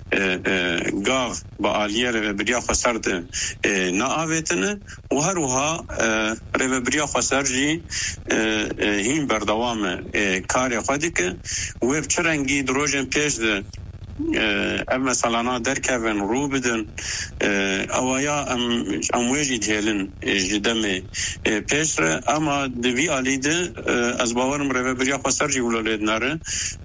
گاو با عالیه ربریا خسرد نا آویتنه و هر وها ربریا خسر جی هین بردوام کار خودی که و بچرنگی دروژن پیش ده اما سالانا درکوین رو بدن اوایا ام ویجید هیلن جدم پیش را اما دوی آلیده از باورم رو بریا خسر جی ولولید ناره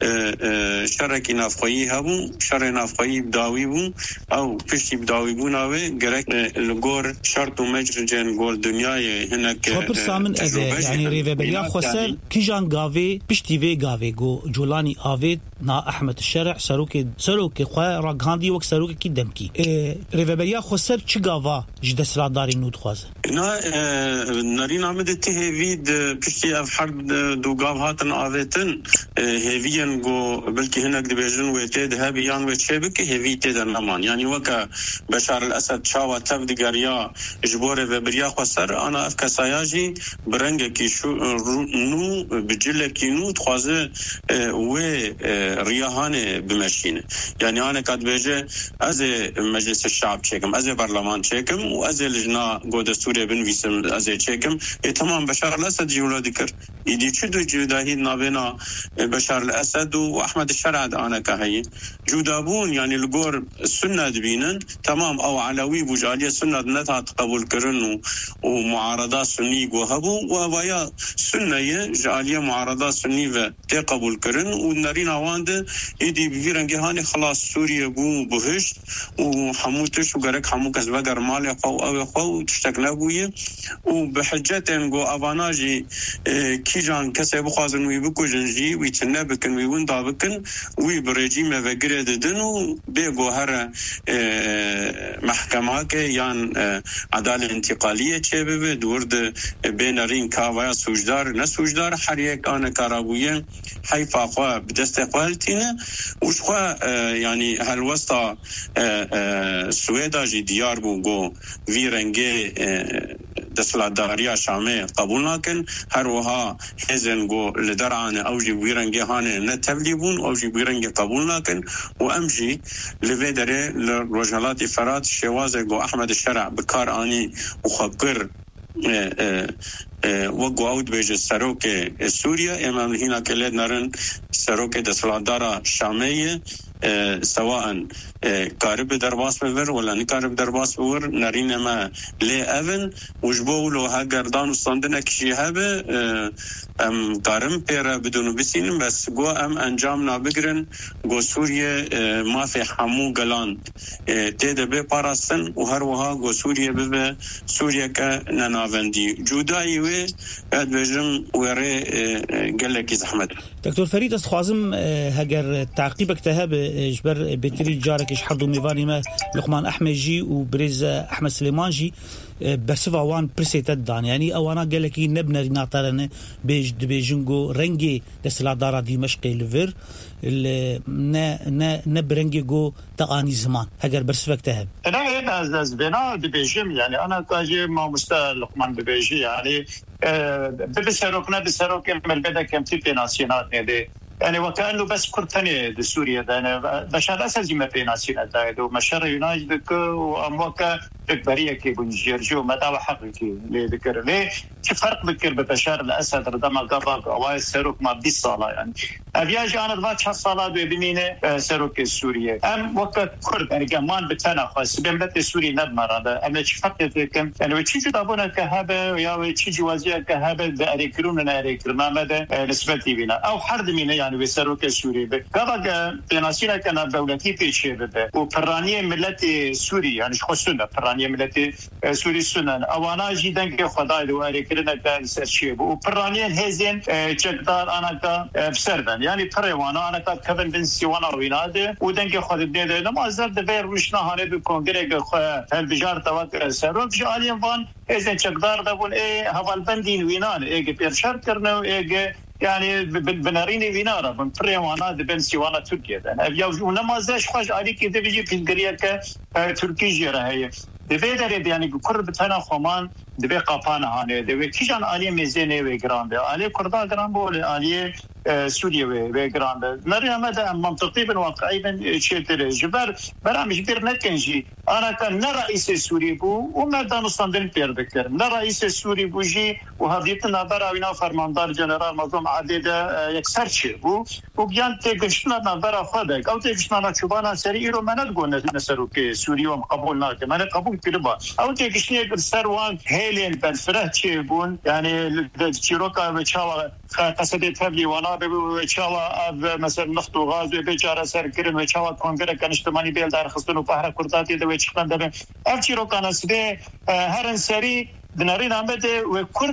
شرکی نافقایی هبون شر نافقایی بداوی بون او پشتی بداوی بون آوه گرک لگور شرط و مجر جن گور دنیای هنک خبر سامن اوه یعنی ریوه بریا خسر کیجان گاوه پشتی وی گاوه گو جولانی آوه نا احمد الشرع سروك خواه راگهاندی وک سروك کی دمکی ریوبریا خسر چگاوا جد سلاداری نود خوازه نا نارین آمده ته هیوید پشتی اف حرب دو گاو هاتن آویتن هیوین گو بلکه هنک دبیجن و تید هبیان و چه بکه هیوید تیدن امان یعنی وکا بشار الاسد چاوا تف دگریا جبور ریوبریا خسر انا اف کسایاجی برنگ کی شو نو بجل کی نود خوازه و ریاهانه بمشینه يعني أنا قد بيجي از مجلس الشعب شيكم از برلمان شيكم واز لجنة قود سوريا بنفيسم از شيكم تمام بشار الأسد جولا ذكر يدي شدو جداهي نابنا بشار الأسد وأحمد الشرع أنا كهي جودابون يعني الجور السنة دبينن تمام أو علوي بوجالية سنة نتها تقبل كرن ومعارضات سنية وهبو وبيا سنة جالية معارضات سنية تقبل كرن ونرينا واند يدي بفيرنجي هاني خلاص سوريا بو بهشت وحموتش وقرك حمو كسبقر مالي أو تشتكنا بويه وبحجتين جو أباناجي كيجان كسب خازن ويبكو جنجي ويتنبكن ويوندابكن ويبرجيم وقرد دنو بيجو هر محكمة كيان عدالة انتقالية شبه دورد بين رين كاويا سوجدار نسوجدار حريك أنا كارابوية حيفا خوا بدستقبالتنا وشخوا يعني هالوسطى سويدا جي ديار بوغو فيرنجي دسلاداريا شامي قبول لكن هروها حزن جو لدرعان أوجي ويرنجي هاني نتبليبون أوجي ويرنجي قبول لكن وأمشي لفيدري لرجالات فرات شوازي جو أحمد الشرع بكار آني وخبر وقو عود بيج السروك سوريا امام هنا كلاد نرن سروك دسلادارا شامية سواء قارب درباس بور ولا نقارب درباس بور نرين ما لي أفن وجبولو هاقردان وصندنا كشي هابه قارم بيرا بدون بسين بس قو انجامنا بقرن قو سوريا ما في حمو قلان تيدا بي باراستن وهروها قو سوريا ببه سوريا كننافندي جوداي وي قد بجم ويري قلقي زحمت دكتور فريد استخوازم هاقر تعقيبك تهاب جبر بتري جارك يشحردو ميفاني ما لقمان أحمد وبريز أحمد سليمان جي برسفا وان برسيت الدان يعني أوانا قالكي نبنى ناطرنا بيجنجو رنجي دسلادارا دمشقي لفر نبرنجي جو تقاني زمان هاجر برسفك تهب أنا از بنا بيجم يعني أنا كاجي ما مستوى لقمان بيجي يعني بسروك من بدأ كم تيجي ناسيونات ندي يعني وكأنه بس كرتني لسوريا ده بشار أساسي ما في ناسيونات ده ومشار يونايتد وأموكا تكبرية كي بنجرجو ما دعوة حقيقي لذكر ليه فرق ذكر ببشار الأسد ردما قبض أواي سروك ما بدي صلاة يعني أبياج أنا ضبط حصلة ببنينة سروك السورية أم وقت كرد يعني كمان بتنا خاص بملة السوري نبمر هذا أما فرق ذكر يعني وتشجع دابونا كهبة ويا وتشجع وزيا كهبة بأريكرون أريكر ما مدى نسبتي بنا أو حرد منا يعني بسروك السوري قبض بناسينا كان دولتي في شيء وفرانية ملة السوري يعني خصوصا فرانية ملة سوري سنن أوانا جدا كخداي وأريكرنا كسرشيب وفرانية هزين جدار أنا كبسردن يعني فريوانا أنا كفن بن سيوانا ويناده ودنك خد ده لما زرد بير مشنا هني بكونغرس هالبجار توقع سروك جالين فان هزين جدار ده بقول هفال بندين وينان بيرشار كرنا يعني بناريني فينارا من فريوانا بن سيوانا تركيا أنا بيجوا نمازش خش عليك إذا بيجي في القرية كتركيا جرا هي دبيدر يعني كرد بتنا خمان دبي قفانا هاني دبي كيجان عليه ميزانية وجراند عليه كردا جراند بول عليه سوريا وجراند نرى ماذا منطقي بالواقع أيضا شيء جبر برامج كبير نتنجي أنا كان رئيس السوري بو وما دانو صندن بيردكر رئيس السوري بوجي وهذيتنا براوينا فرماندار جنرال مظلوم عديدة يكسرش بو وبيان تجشنا برا خدك أو تجشنا شبانا سريرو ما نتقول نسروك سوري ومقبولنا كمان قبول كلبا أو تجشني بالسروان هيلين بالفرات بون يعني الشيروكا بتشاوا قصدي تبلي وانا بتشاوا مثلا نفط وغاز بيجار سركرن بتشاوا كونغرس كان اجتماعي بيلدار خصنو بحر كرداتي ده ويشكن ده الشيروكا نسبه هرن سري بنارين عمد وكرد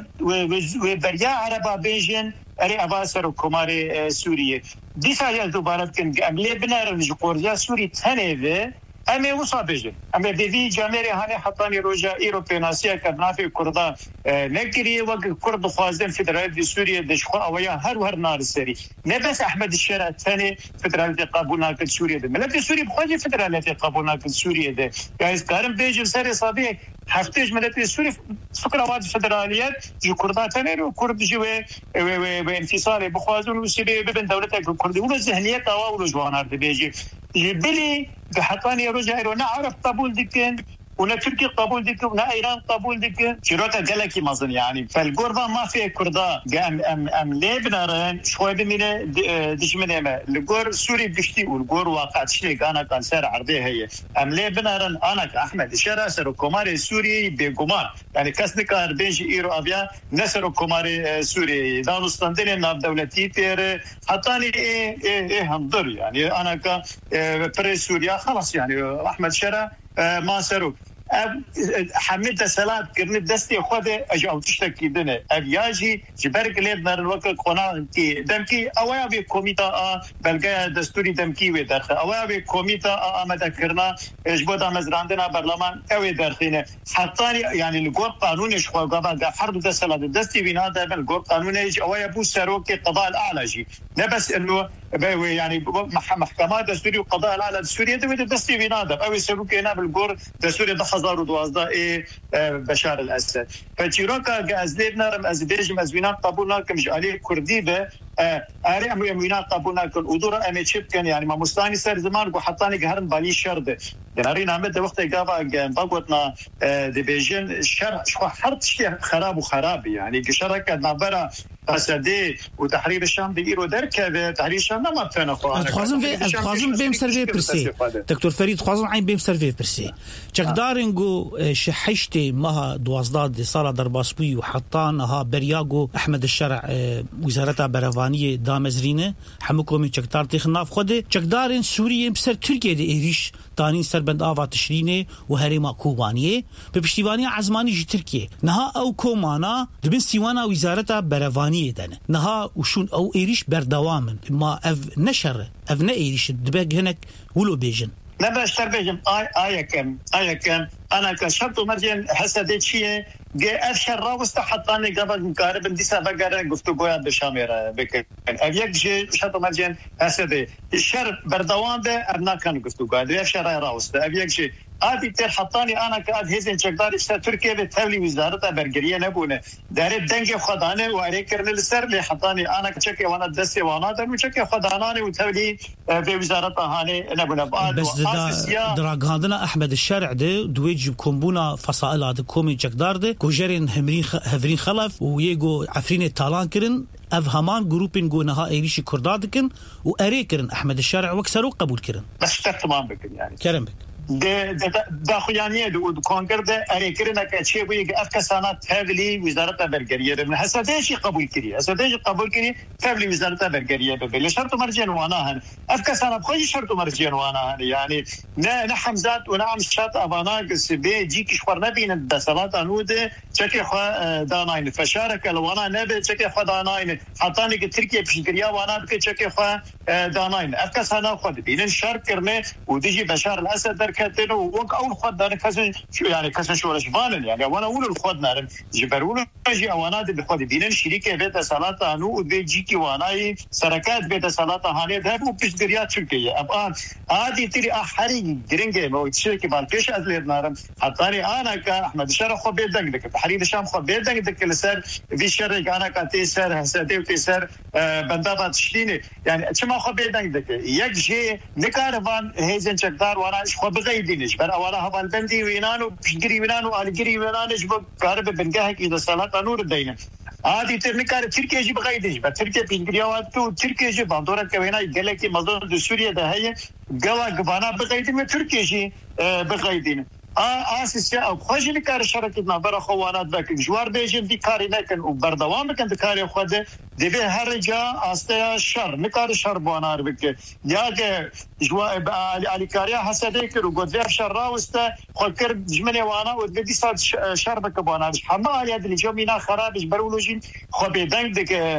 وبريا عربا بيجن أري أباسر وكماري سوريا دي ساعة دوباره كن أملي بنار الجورجيا سوري تنيفه أمي وصابجن أمي في جامعة هاني حطاني روجا إيروبيناسيا كنا في كردا نكري وق كرد خوازن فدرالية دي سوريا دشخو أويا هر نار سري نبس أحمد الشارع الثاني فدرالية قابلنا كل سوريا ده ملك سوريا بخوجي فدرالية قابلنا كل سوريا ده يعني كارم بيجي سري صبي حفتش ملك سوريا فكرة واحد فدراليات جو كردا ثاني وكرد جوا وانفصال بخوازن وسبي بين دولتك الكردي ولا ذهنية أو ولا جوانار بيجي يبلي بحطاني رجع ونا عرف قبول دكن ونا تركيا قبول دكن ونا إيران قبول دكن شروطا جلكي مازن يعني فالجوربا ما في كردا أم لبنان شوي بمينة دشمنه ما الجور سوري بشتي والجور واقع شيء أنا كان سر عرضه هي أم لبنان أنا كأحمد شرا سر كومار سوري بجمار يعني كسنك أربعين إيرو أبيا نسر كومار سوري دانستاندين ناب دولتي تير حطاني إيه هندر يعني أنا كبري سوريا خلاص يعني أحمد شرا ما سرو حمد سلام كرني دستي خده اجاو تشتكي دنه ابياجي جبرك لبنان الوقت قناه كي دمكي اويا بي كوميتا بلغا دستوري دمكي و درخه اويا بي كوميتا امد كرنا اجبودا مزراندنا برلمان اوي درخينه حتى يعني الجور قانون شخوا قبا فرض دسلا دستي بنا ده الجور قانون اويا بو سروك القضاء الاعلى جي لا بس انه يعني محكمه دستوري والقضاء الاعلى السوري ده دستي بنا ده اوي سروك هنا بالجور دستوري 2012 بشار الأسد فتيروكا جازليب نرم أزبيج مزوينات قبولنا كمش عليه كردي به أري أموينات قبولنا كل أدورة أميتشيب كان يعني ما مستاني سر زمان وحطاني جهرن بالي شرده يعني أري نعمل وقت جابا بقولنا دبيجن شر شو حرت شيء خراب يعني كشركة نبرة أسدي وتحرير الشام بيرو دركة تحرير الشام ما فينا خوانا خازم بيم سيرفي برسي دكتور فريد خازم عين بيم سيرفي برسي چقدارنگو شحشتي مها 12 سال درباسبوي وحطانها برياغو احمد الشرع وزارة برفانية دامزرينه حمكومي چقدار تخناف خده چقدارن سوريا بسر تركيا دي ايريش تانين سربند آوا تشرينه وهريما كوبانيه بپشتیوانی عزماني جي تركيا نها او كومانا دبن سيوانا وزارة برفانية دنه نها وشون او ايريش بردوامن ما اف نشر اف نايريش دبق هناك ولو بيجن لا بشتر بيجم آية كم أنا كشرط مرجين حسدت شيء جاء أشهر راوست حطاني قبل مقارب ديسا بقرة قفتو قويا بشاميرة بكر أبيك جي شرط مرجين حسدت الشر بردوان ده أبنا كان قفتو قويا أشهر راوست أبيك جي آدي تر حطاني أنا كأد هزين شقدار إشتا تركيا بتولي وزارة برقرية نبونه داري دنجي خدانه وأريكرن السر لي حطاني أنا كشكي وانا دستي وانا دن وشكي خداناني وتولي بوزارة هاني نبونه بس دراغاندنا أحمد الشارع ده دويج كومبونا فصائل هذا كومي شقدار ده كوجرين هفرين خلف ويجو عفرين التالان كرن اف همان جروبين جو نها ايريشي كردادكن واريكرن احمد الشارع وكسروا قبول كرن بس تمام بك يعني كرم بك دا خوانيه دو كونغر ده اريكرنا كشي بيجي افكسانات تابلي وزاره برقريه من حسداش قبول كري تابلي وزاره برقريه بل شرط مرجين وانا افكسانات خوي شرط مرجين وانا يعني نا حمزات ونعم شات ابانا بي جيك شورنا بين الدسلات انود تشكي خو داناين فشارك الوانا نبي تشكي خو داناين حطاني تركيا بشكريا وانا تشكي خو داناين افكسانات خد بين شرط كرمه وديجي بشار الاسد كاتنو وق اول خد انا كسن شو يعني كسن شو رشبان يعني وانا اول الخد نار جبرون اجي اوانات بخد بين شركه بيت صلاه انو بيجيكي وانا شركات بيت صلاه هاني ده بيشدريا تركيا اب عادي تري احري جرينجه مو شركه بالكش ازلر نار حطاني انا كاحمد شرخ خو بيدنك تحرير الشام خو بيدنك لسر في شركه انا كتيسر حسدي وتيسر بندابات شدينه يعني شما خو بيدنك يجي نكارفان هيزن شقدار وانا خو غيدينش بر اولا هبال بندي وينانو بشجري وينانو الجري وينانش بقارب بنجاهك اذا صلاه نور الدين عادي ترنكار تركيا جي بغيديش بتركيا بينجريا واتو تركيا جي باندورا كوينا جلكي مصدر سوريا ده هي جوا غبانا بغيدين تركيا جي بغيدين اساسا او خوجني كار شركتنا برا خوانات ذاك جوار بيجن دي كارينا كان وبردوام كان كاري خد دي به هرجا استا شر نكار شر بونار بك يا جوا علي كاريا حسدك وقد شر راوستا خكر جمني وانا ودي صاد شر بك بونار حما علي هذا الجومينا خرابش برولوجين خو بيدنك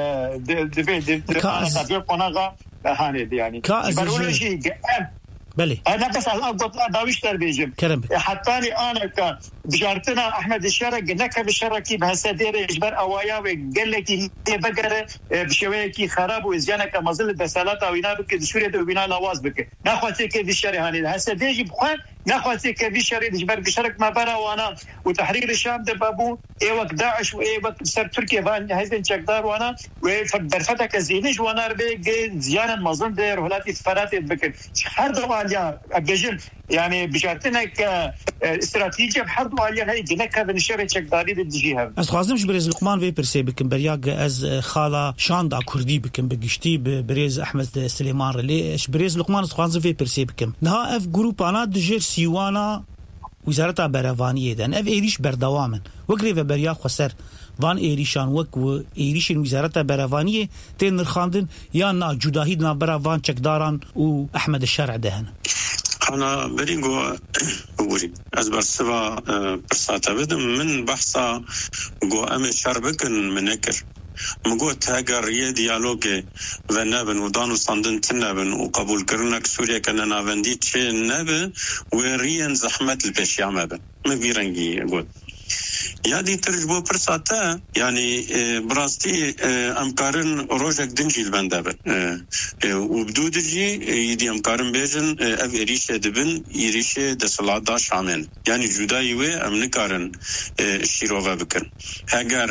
دي كاسبي قناغا هاني يعني برولوجي بلي انا بس اقول داويش تربيجم حتى انا بجارتنا احمد الشرق نك بشركي بهسدير اجبر اوايا وقال لك بقره بشويكي خراب وزيانك مازل دسالات وينا بك سوريا وبنا لواز بك ناخذ كيف الشري هاني هسديج بخ نخواسته كبي شريد جبر بشرك ما برا وانا وتحرير الشام دبابو وقت داعش وقت سر تركيا بان هيزن شقدار وانا وفدرفتك زينش وانا ربي زيانا مظن دير ولاتي فرات بكر حرد واليا بجل يعني بجاتنا استراتيجيه بحرد واليا هي جنك هذا الشر شقداري دجيها از خوازمش برز لقمان في برسي بكم برياق از خالا شاندا كردي بكم بگشتي برز احمد سليمان رلي برز لقمان خوازم في برسي بكم نها اف جروب انا دجر سيوانا وزارة برافانية دن اف ايريش بردوامن وقري و برياق خسر وان ایریشان وک و ایریشن وزارت برافانیه تن خاندن یا نا جداهی نا برافان چکداران و احمد الشرع دهن انا بريغو غوري از برسوا برساته بدم من بحثا جو ام شربكن منكر مگو تاگر یه دیالوگ و نبن و دانو ساندن تنبن و قبول کرنک سوریا کنه ناوندی چه نبن و ریان زحمت البشیامه بن مبیرنگی گود یادی ترجبو پرساته یعنی براستی امکارن روزک دنجیل بنده بن و بدو درجی یدی امکارن بیجن اف ایریشه دبن ایریشه دسلادا شامن یعنی جدایی و امنکارن شیروه بکن اگر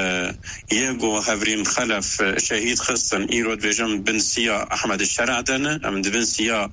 یگو هفریم خلف شهید خستن ایرود بیجن بن سیا احمد الشرع دن ام دبن سیا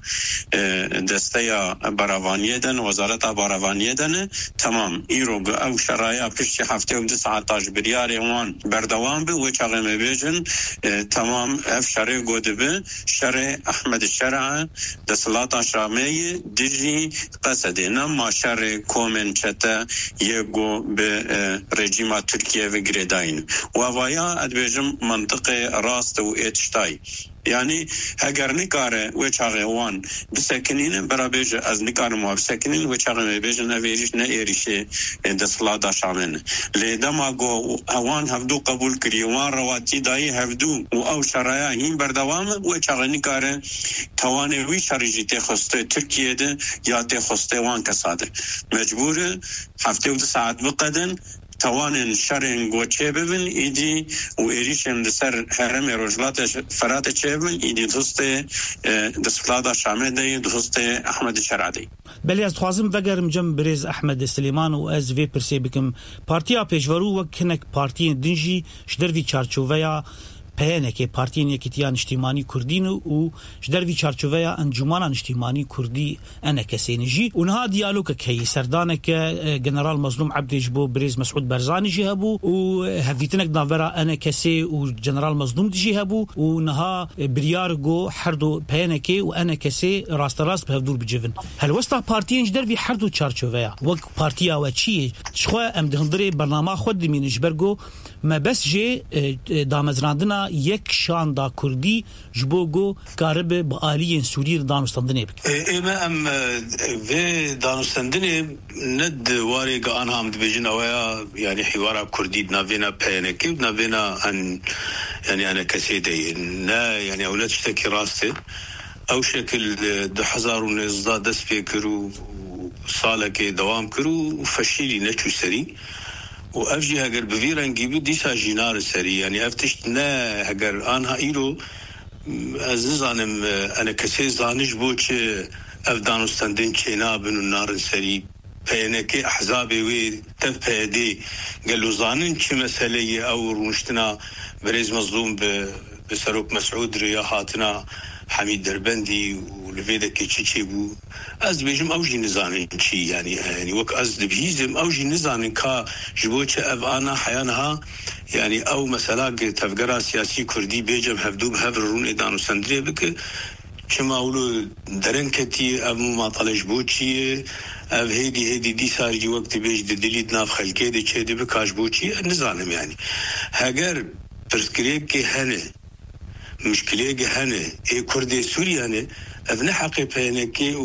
دستیا براوانیه دن وزارت براوانیه دن تمام ایرو او شرایع پیش هفته و 19 بریار وان بردوام به و چاقم بیجن تمام اف شرع گودبه شرع احمد الشرع دسلات شامی دیجی قصده نما شرع کومن چته یگو به رژیم ترکیه و گریداین و وایا ادبیجم منطقه راست و اتشتای يعني هاگر نکاره و چاقه وان بسکنین برابج از نکاره ما بسکنین و چاقه بیجن اویریش نه ایریشه دسلادا شامن لیدما گو اوان هفدو قبول کری وان رواتی دایی هفدو و او شرایع هین بردوام و چاقه نکاره توانه وی شرجی تخسته ترکیه ده یا تخسته وان کساده مجبور هفته و 2 ساعت بقدن توانن شرن گوچه ببین ایدی و ایریشن دسر حرم روجلات فرات چه ببین ایدی دوسته دسفلادا شامه دی دوسته احمد شرع دی بلی از خوازم وگرم جم برز احمد سلیمان و از وی پرسی بکم پارتیا پیشورو و کنک پارتی دنجی شدروی چارچوویا پهنه پارتین یکیتیان اجتماعی کردین و جدروی چارچوبه انجمن اجتماعی کردی انا کسینجی اونها دیالوگ کی سردانه که جنرال مظلوم عبدجبو برز مسعود برزانی جهبو و هفیتنک ناورا انا کسی و جنرال مظلوم جهبو و نها بریارگو حردو پهنه و انا کسی راست راست به دور بجون هل وسط پارتین جدروی حردو چارچوبه وک پارتیا و چی شخو ام دهندری برنامه خود مینجبرگو ما بس جه دامزراندنا یک شاندا کردی جبوگو قارب با آلیین سوری دانستندنه بک ایما ام و دانستندنه ند واری گان هم دبیجن اویا یعنی حوار کردی نوینا پینکی نوینا ان یعنی انا کسی دی نه یعنی اولاد شتکی راسته او شکل 2019 دست فکرو ساله که دوام کرو و فشیلی نچو سری و افجی اگر بویرنگی بود دیسا جینار سری یعنی افتشت نه اگر آنها ایرو از نزانم انا کسی زانش بود چه افدانستندن چه نابن و نار سری پینکی احزابی وی تفهدی قالوا زانن چه مسئله او رونشتنا برز مظلوم بسروک مسعود ریاحاتنا حمید دربندی و لفیده که چی بو از بیجم اوجی نزانین چی یعنی وک از دبیزم اوجی نزانین که جبو چه افعانا حیانها یعنی او مثلا تفگرا سیاسی کردی بیجم هفدوب هفرون ادانو سندریه بکه چما اولو درنکتی او مماطلش بو چیه او هیدی دی سارجی وقت بیج دلیت ناف خلقه دی چه دی بکاش بو چیه نزانم یعنی هگر پرسکریه که هنه مشكلة جهنة كردي سوريا ابن حقي بينكي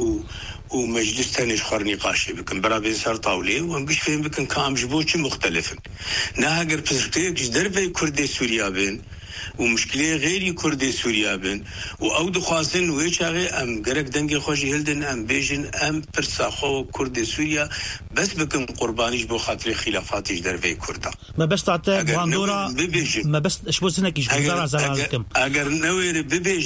ومجلس تاني شخر نقاشي بكم برابي صار طاولة ومش فين بكم كام جبوتش مختلف نهاجر بسرتيك جدر في كردي سوريا بين ومشكله غير كردي سوريا بن او دخوازن ويشاغي ام غرق دنگي خوشي هلدن ام بيجن ام برساخو كردي سوريا بس بكم قربانيش بو خاطر خلافاتيش در في كردا ما بس تعطي باندورا ما بس اشبو سنكيش بزرع زرالكم اگر نوير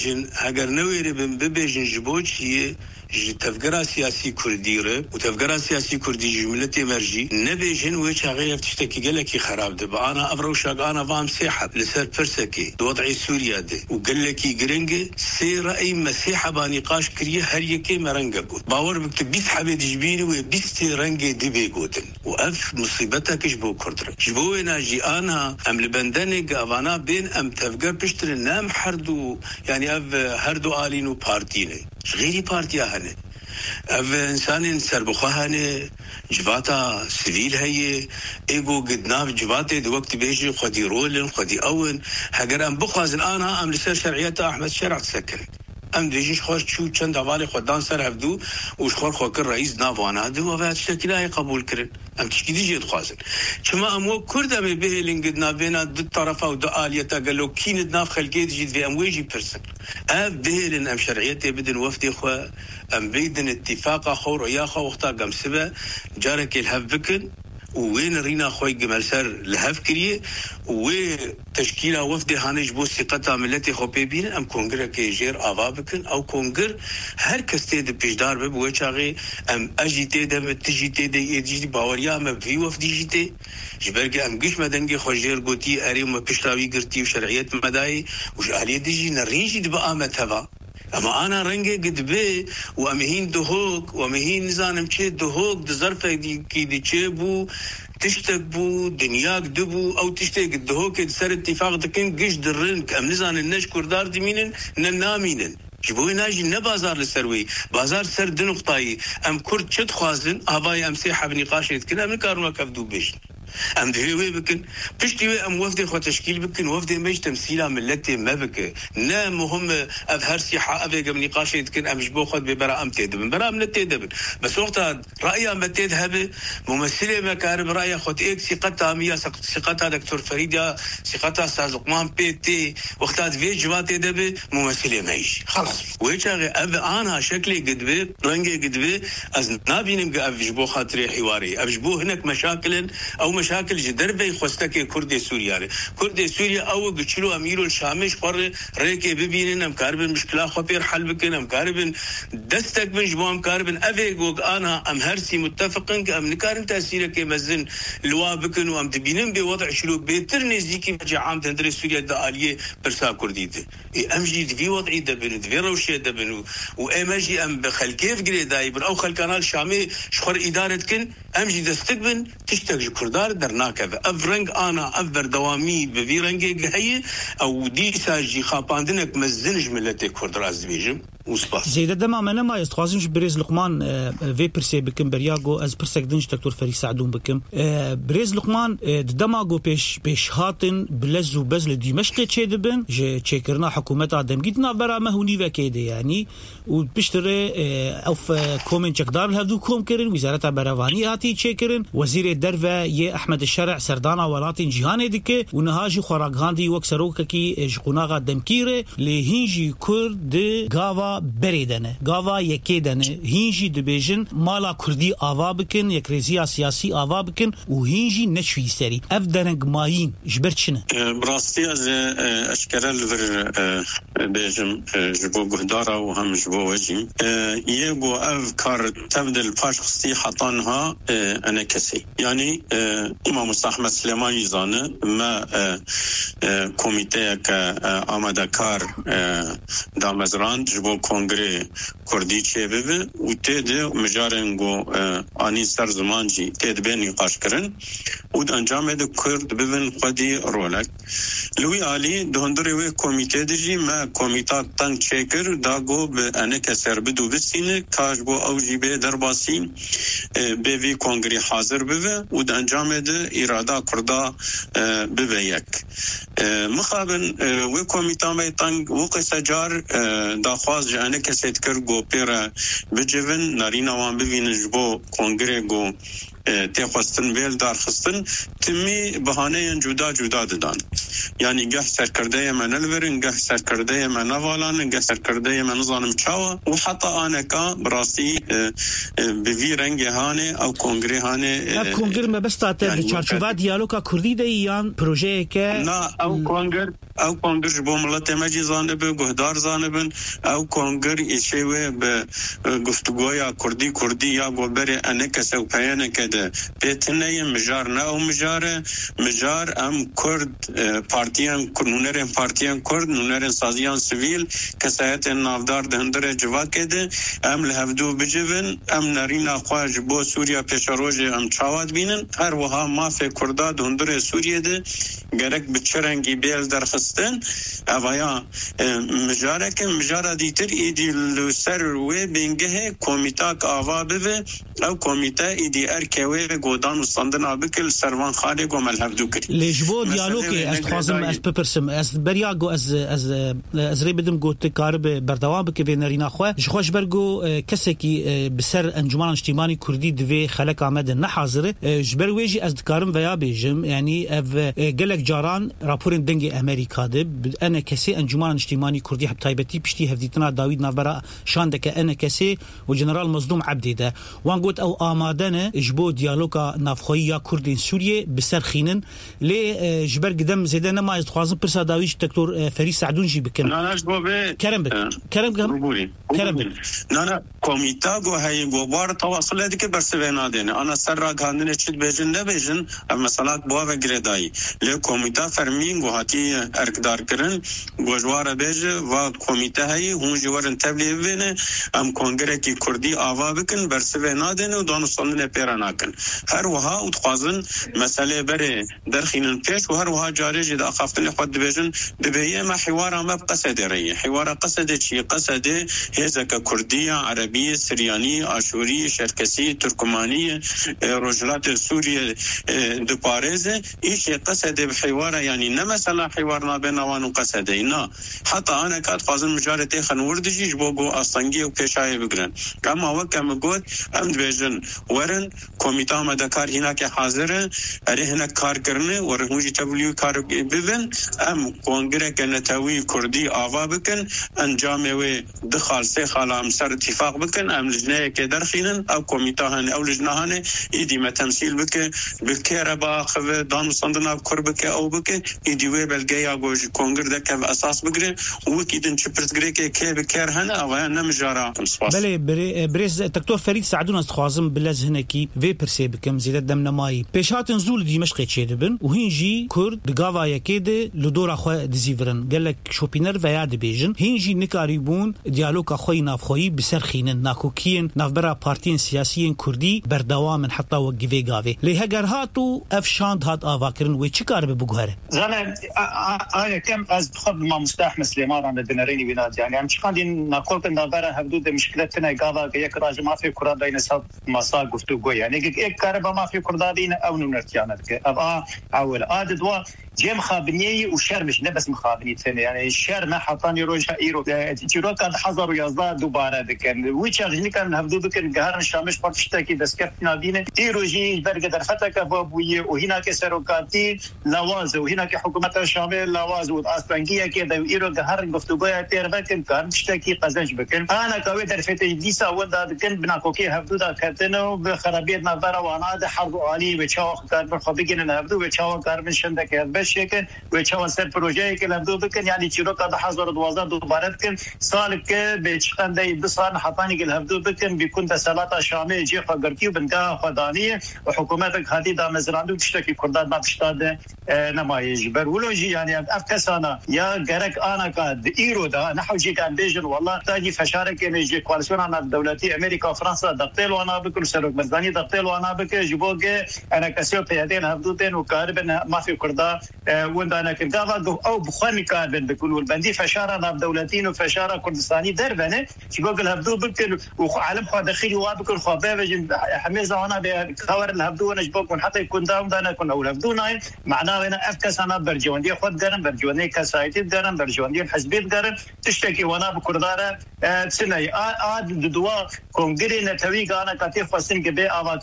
ببيجن جبوتشي تفكر سياسي كرديره وتفكر سياسي كردي جملتي مرجي نبيجن ويشاغي تشتكي قالك خراب دبا انا ابروشاق انا فام سيحب لسر برسكي وضعي سوريا دي وقال لك جرينجي سي راي مسيحه بنقاش كريه هر يكي مرنجو باور بكتب بيسحب جبيني وبيستي رنجي دبي جوتن واف مصيبتك جبو كردر جبو ناجي انا ام لبندنك افانا بين ام تفكر بشتر نام حردو يعني اف هردو الينو بارتيني غيري بارتيا هنه اف انسان سربخه هنه جباتا سيفيل هي ايجو قدناف جباتي دو وقت بيجي خدي رولن خدي اون هاجر ام بخازن انا ام لسر شرعيته احمد شرع تسكر ام ديجيش خوش شو چند حواله خدان سر هفدو وش خور خوكر رئيس نافوانا دو و تشكيله قبول كرن ام تشكي ديجي تخازن كما ام كرد ام بهلين قدنا بين ضد طرفه ودو اليته قالوا كين دنا خلقي ديجي في ام ويجي برسن اب بهلين ام شرعيته بدن وفدي خو ام بيدن اتفاق خور يا خو وقتا قام سبا جارك الهف بكن وين رينا خوي جمال سر لهفكريه وتشكيله وفد هانج بو ثقه ملتي خو بيبين ام كونغر كيجير افابكن او كونغر هر كستي د بيجدار به بوچاغي ام اجيتي د تجيتي د يجي باوريا ام في وفد جيتي جبرجي ام قش مدنجي خوجير غوتي اري ام بيشتاوي غرتي وشرعيت مداي وش علي دجي نريجي بامتها اما انا رنگي قدبي وامهين دهوك وامهين نزانم چه دهوك دظرف دي دي چه بو تشتبو دنياك دبو او تشتك دهوك سر اتفاق دكن قش درنك ام نزان النش كردار دمينن ننامينن جبوي ناجي نبازار لسروي بازار سر دنقطاي ام كرد چد خوازن هواي ام سيحة بنقاش يتكن ام نكارنا كفدو بيشن ام دهوي بكن بشتي ام وفد خو تشكيل بكن وفد مش تمثيله ملتي ما بك نا مهم اظهر سيحه ابي قبل نقاش يتكن ام جبو خد ببراء امتد من براء من التدب بس وقتها راي ام تذهب ممثله مكارب راي خد اكس ثقتها 100 ثقتها دكتور فريده ثقتها استاذ لقمان بي تي وقتها في جوات دب ممثله مايش خلاص ويشغل انا شكلي قدبي رنجي قدبي از نابينم جبو خاطري حواري ابجبو هناك مشاكل او مشاكل جدربي خوستك كردي سوريا كردي سوريا او بتشلو اميرو الشامش قر ريكي ببينن ام كاربن مشكله خطير حل بكن ام كاربن دستك بنجبو ام كاربن افيغو انا ام هرسي متفقن ام نكارن تاثيرك مزن لوا بكن وام تبينن بوضع شلو بيترني زيكي عام تندري سوريا داليه برسا كرديده ام جي في وضعي دبن في روشه دبن وامجي ام بخلكيف قري دايبن او خل كانال شامي شخر ادارتكن ام جي دستكبن تشتغل كردار درناكه افرنج انا افر دوامي بفيرنجي هي او دي ساجي خاباندنك مزنج ملتي كردراز بيجم زيد دما انا ما يستخازمش بريز لقمان في برسي بكم برياغو از برسك دنج دكتور فريد سعدون بكم بريز لقمان دماغو بيش هاتن بلزو بزل دمشق تشدبن تشكرنا حكومه ادم جدنا برامه هوني وكيده يعني وبشتري او كومن تقدر هذو كوم كرن وزاره برافاني هاتي تشكرن وزير الدرفه ي احمد الشرع سردانا ولاتين جهان دك ونهاجي خوراغاندي وكسروككي جقناغا دمكيره لهينجي كرد غاوا بریدنه گاوا یکیدنه هینجی دبیجن مالا کردی آوا بکن یک رزیا سیاسی آوا بکن و هینجی نشوی سری اف درنگ ماین جبرچنه براستی از اشکال ور بیجم جبو گهدارا و هم جبو وجیم یه بو اف کار تبدل پاش خصی حطانها انا کسی یعنی امام احمد سلیمانی زانه ما کمیته که آمده کار دامزراند جبو کنگره کردی چه ببه و تیده مجارنگو آنی سر زمانجی تیده بینی قاش کرن و انجام ده کرد ببین خودی رولک لوی آلی دهندره وی کمیته دیجی ما کمیتا تنگ چکر داگو به انک سر بدو بسینه کاش بو اوجی به درباسی به وی کنگری حاضر ببه و انجام ده اراده کرده ببه یک مخابن وی کمیتا می تنگ و قصجار داخواز جانه کسی تکر گو پیرا بجون نارینا وان ببینن جبو کنگره گو تخواستن ویل دار خستن تمی بهانه جدا جدا دادن یعنی گه سرکرده من الورن گه سرکرده من نوالان گه سرکرده من ظالم چاوا و حتی آنکا براسی بوی رنگ هانه او کنگره هانه کنگره ما بس تاته چارچوبه دیالوگا کردی دی یان پروژه که نه او کنگر جبو ملت مجی زانبه گهدار زانبن او کنگر ایشوه به گفتگویا کردی یا گوبره انکس او پیانه کده بیتنه مجار نه او مجار ام کرد پارتیان نونرن پارتیان کرد نونرن سازیان سویل کسایت نافدار دهندر جوا کده ام لهفدو بجون ام نرینا خواج بو سوریا پیشاروج ام چاواد بینن هر وها مافه کردا دهندر سوریه ده گرک بچرنگی بیل درخستن اویا مجاره دیتر ایدی لسر و بینگه کمیتاک آوا بوه او کمیتا ایدی ارکوه گودان و سندن آبکل سروان خاله گو ملحفدو کری لیجبو دیالوگی از خوازم از بپرسم از بریاگو از ری بدم گو تکارب بردوام بکه و نرینا خواه جخوش برگو کسی که بسر انجمان اجتماعی کردی دوی خلق آمد نحاضره جبرویجی از دکارم ویا بیجم یعنی گلک جاران راپورن دنگ امریکا ده انا کسی انجمان اجتماعی کردی حب تایبتی پشتی هفدیتنا داوید نافبرا شاندک انا کسی و جنرال مظلوم عبدی ده وان گوت او آمادنه جبو دیالوگا نافخویی یا کردین سوریه بسر خینن لی جبر قدم زیده نما از خوازم پرسا داویش دکتور فرید سعدون جی بکن نه جبو به کرم نه کمیتا گو هی گوبار تواصل دیگه برسوینا دینه انا سر را گاندنه چید بیجن نبیجن مثلا بوا و گردایی لی کمیتا فرمین گو هاتی ارکدار کرن گوجوار بیجه و کمیتا هی هون جوارن تبلیغ بینه ام کنگره کی کردی آوا بکن برسوینا دینه و دانستانه پیرا نکن هر وها اتخوازن مسئله بره درخینن پیش و هر وها جاری جدا خافتن خود بیجن دبیه ما حوارا ما بقصده رئی حوارا قصده چی قصده هزک کردی عربی سریانی آشوری شرکسی ترکمانی رجلات سوریه دو پارزه ایش قصده بحوارا یعنی نه مثلا حوارنا بینوانو قصده نه حتی آنه کات خازن مجارته خنوردجیش بوگو اصلنگی و پیشای بگرن اما وکم گود ام بیجن ورن کمیتا مدکار هینا که حاضره اره هنک کار کرنه ورهوجی تبلیو کار ببن ام کنگره که نتاوی کردی آوا بکن انجامه و دخال سه خالا سر اتفاق بکن ام لجنه که درخینن او کمیتا هن او لجنه هن ایدی ما تمثیل بکن بکه ربا خواه دانو صندنا کر بکه او بکه ایدی وی بلگه یا گوش کنگر ده که اساس بگره وکی دن چپرت گره که بکر هن او نمجارا بله بريز دكتور فريد سعدون استخوازم بلز هنكي في برسي بكم زيادة دم نماي بيشات نزول دمشق تشيدبن وهنجي كرد دقاوا يكيد لدور اخو دزيفرن قالك شوبينر ويا دبيجن هنجي نكاريبون ديالوج اخوي نافخوي بسرخين ناكوكين نافبرا بارتين سياسيين كردي بردوام حتى وقفي غافي لهجر هاتو افشاند هات افاكرن ويشكار ببغهره زين انا كم از بخب ما مستحمل سليمان عند ديناريني بنات يعني ام شخاندين نقول كنا برا حدود مشكلتنا قاضا یک راج ما في كرة بين سب مسا گفتگو يعني یک كاربا ما في كرة دين او نرتيانت که ابا اول عاد دوا جيم خابنيه وشر مش بس مخابني ثاني يعني الشر ما حطاني روجا ايرو تيرو كان حضر ويازدا دوباره دكن ويتشارجني كان هبدو دكن قهر شامش بارتشتاكي بس كابتنا دين ايروجي برغ درفتك بابويه وهناك سروكاتي لواز وهناك حكومه شامل لواز واصلنجيه كده ايرو قهر گفتگو تيربكن كان تشتكي قزنج بكن انا كوي درفتي ديسا ودا دكن بناكوكي هبدو دا كاتنو بخرابيت نظر وانا ده حرب عالي وچاو كان بخبيگن هبدو وچاو كار من شندك شکن و چه واسه پروژه‌ای که لابد بکن یعنی چیرو که 2012 دوباره کن سال که به چقدر دو سال حتانی که لابد بکن بیکن دسالات شامل جی خگرکی و بنگاه خدانی و حکومت خاطی دامزراندو تشتکی کردان نبشتاد نمایش برولوژی یعنی افکسانا یا گرک آنا که ایرو دا نحوجی کان بیجن والله تاجی فشاره که نجی کوالسیون دولتی امریکا فرانسا دقتل وانا بکن سرک مزدانی دقتل وانا بکن جبوگه انا کسیو پیادین هفدوتن و کاربن ما في كردا وندانا كرداغا او بخواني كاربن بكل والبندي فشاره دولتين وفشاره كردستاني دربنه شيقول هبدو بكل وعالم خو داخلي وابكل خباب حميزه وانا بخور الهبدو نجبكم حتى يكون داوم دانا كنا ولهبدو ناين معناه انا افكس انا برجوندي خد قرن برجوندي كسايتي قرن برجوندي حزبيت قرن تشتكي وانا بكرداره سنه اد دوا كونغري نتوي انا كتيف فسن كبي اوا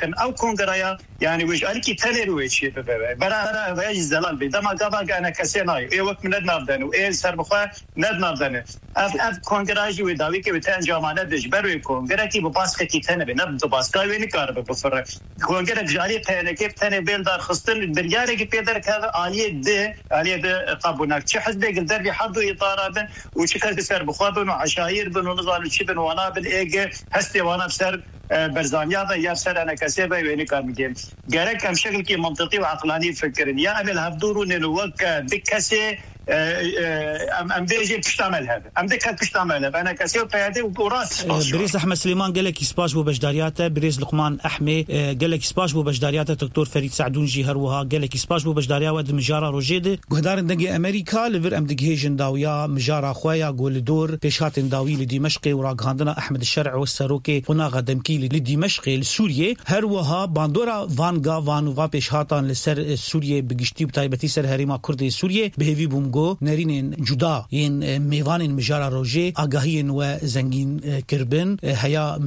بن او كونغرايا يعني وش عليكي تلروي شيء برا ويجي زلال بدما قبل انا كسيناي اي وقت من نردن واي سربخه نردن اف كونغراجي وداوي كي بتنجمانه دجبري كونغراكي بباسكتي تنه بنبد باسكاي وين كارب بفر كونغرا جاري تنه كيف تنه بيلدار خصتن برياره كي بيدر كذا عليه ده قابونك شي حد بيقدر يحضوا اطارات وشكل سربخه بنو عشاير بنو نظام شي بنو وانا بالايج هستي وانا بسر برزانيا ده يفسر أنا كسبة وين كارمجين جرك أم شكل كي منطقي وعقلاني فكرني يا أمل هفدورون الوقت دكسة أم ديجي بتشتمل هذا أم دكها بتشتمل هذا أنا كسبة بيادي وراس بريز أحمد سليمان قال لك إسباش بوبجدارياته بريز لقمان أحمي قال لك إسباش بوبجدارياته دكتور فريد سعدون جهروها قال لك إسباش بوبجداريا ود مجارة روجيد قهدار دنجي أمريكا لفر أم دقيجن داويا مجارة خويا قول دور بيشات داوي لدمشق وراغاندنا أحمد الشرع والسروكي وناغا دمكي لدمشق لسوريا هروها باندورا فانغا فانوفا بيشاتان لسر سوريا بقشتي بتايبتي سر هريما كردي سوريا بهيفي بومغو نارين جدا ين ميوان مجارة روجي آگاهين و زنگين كربن هيا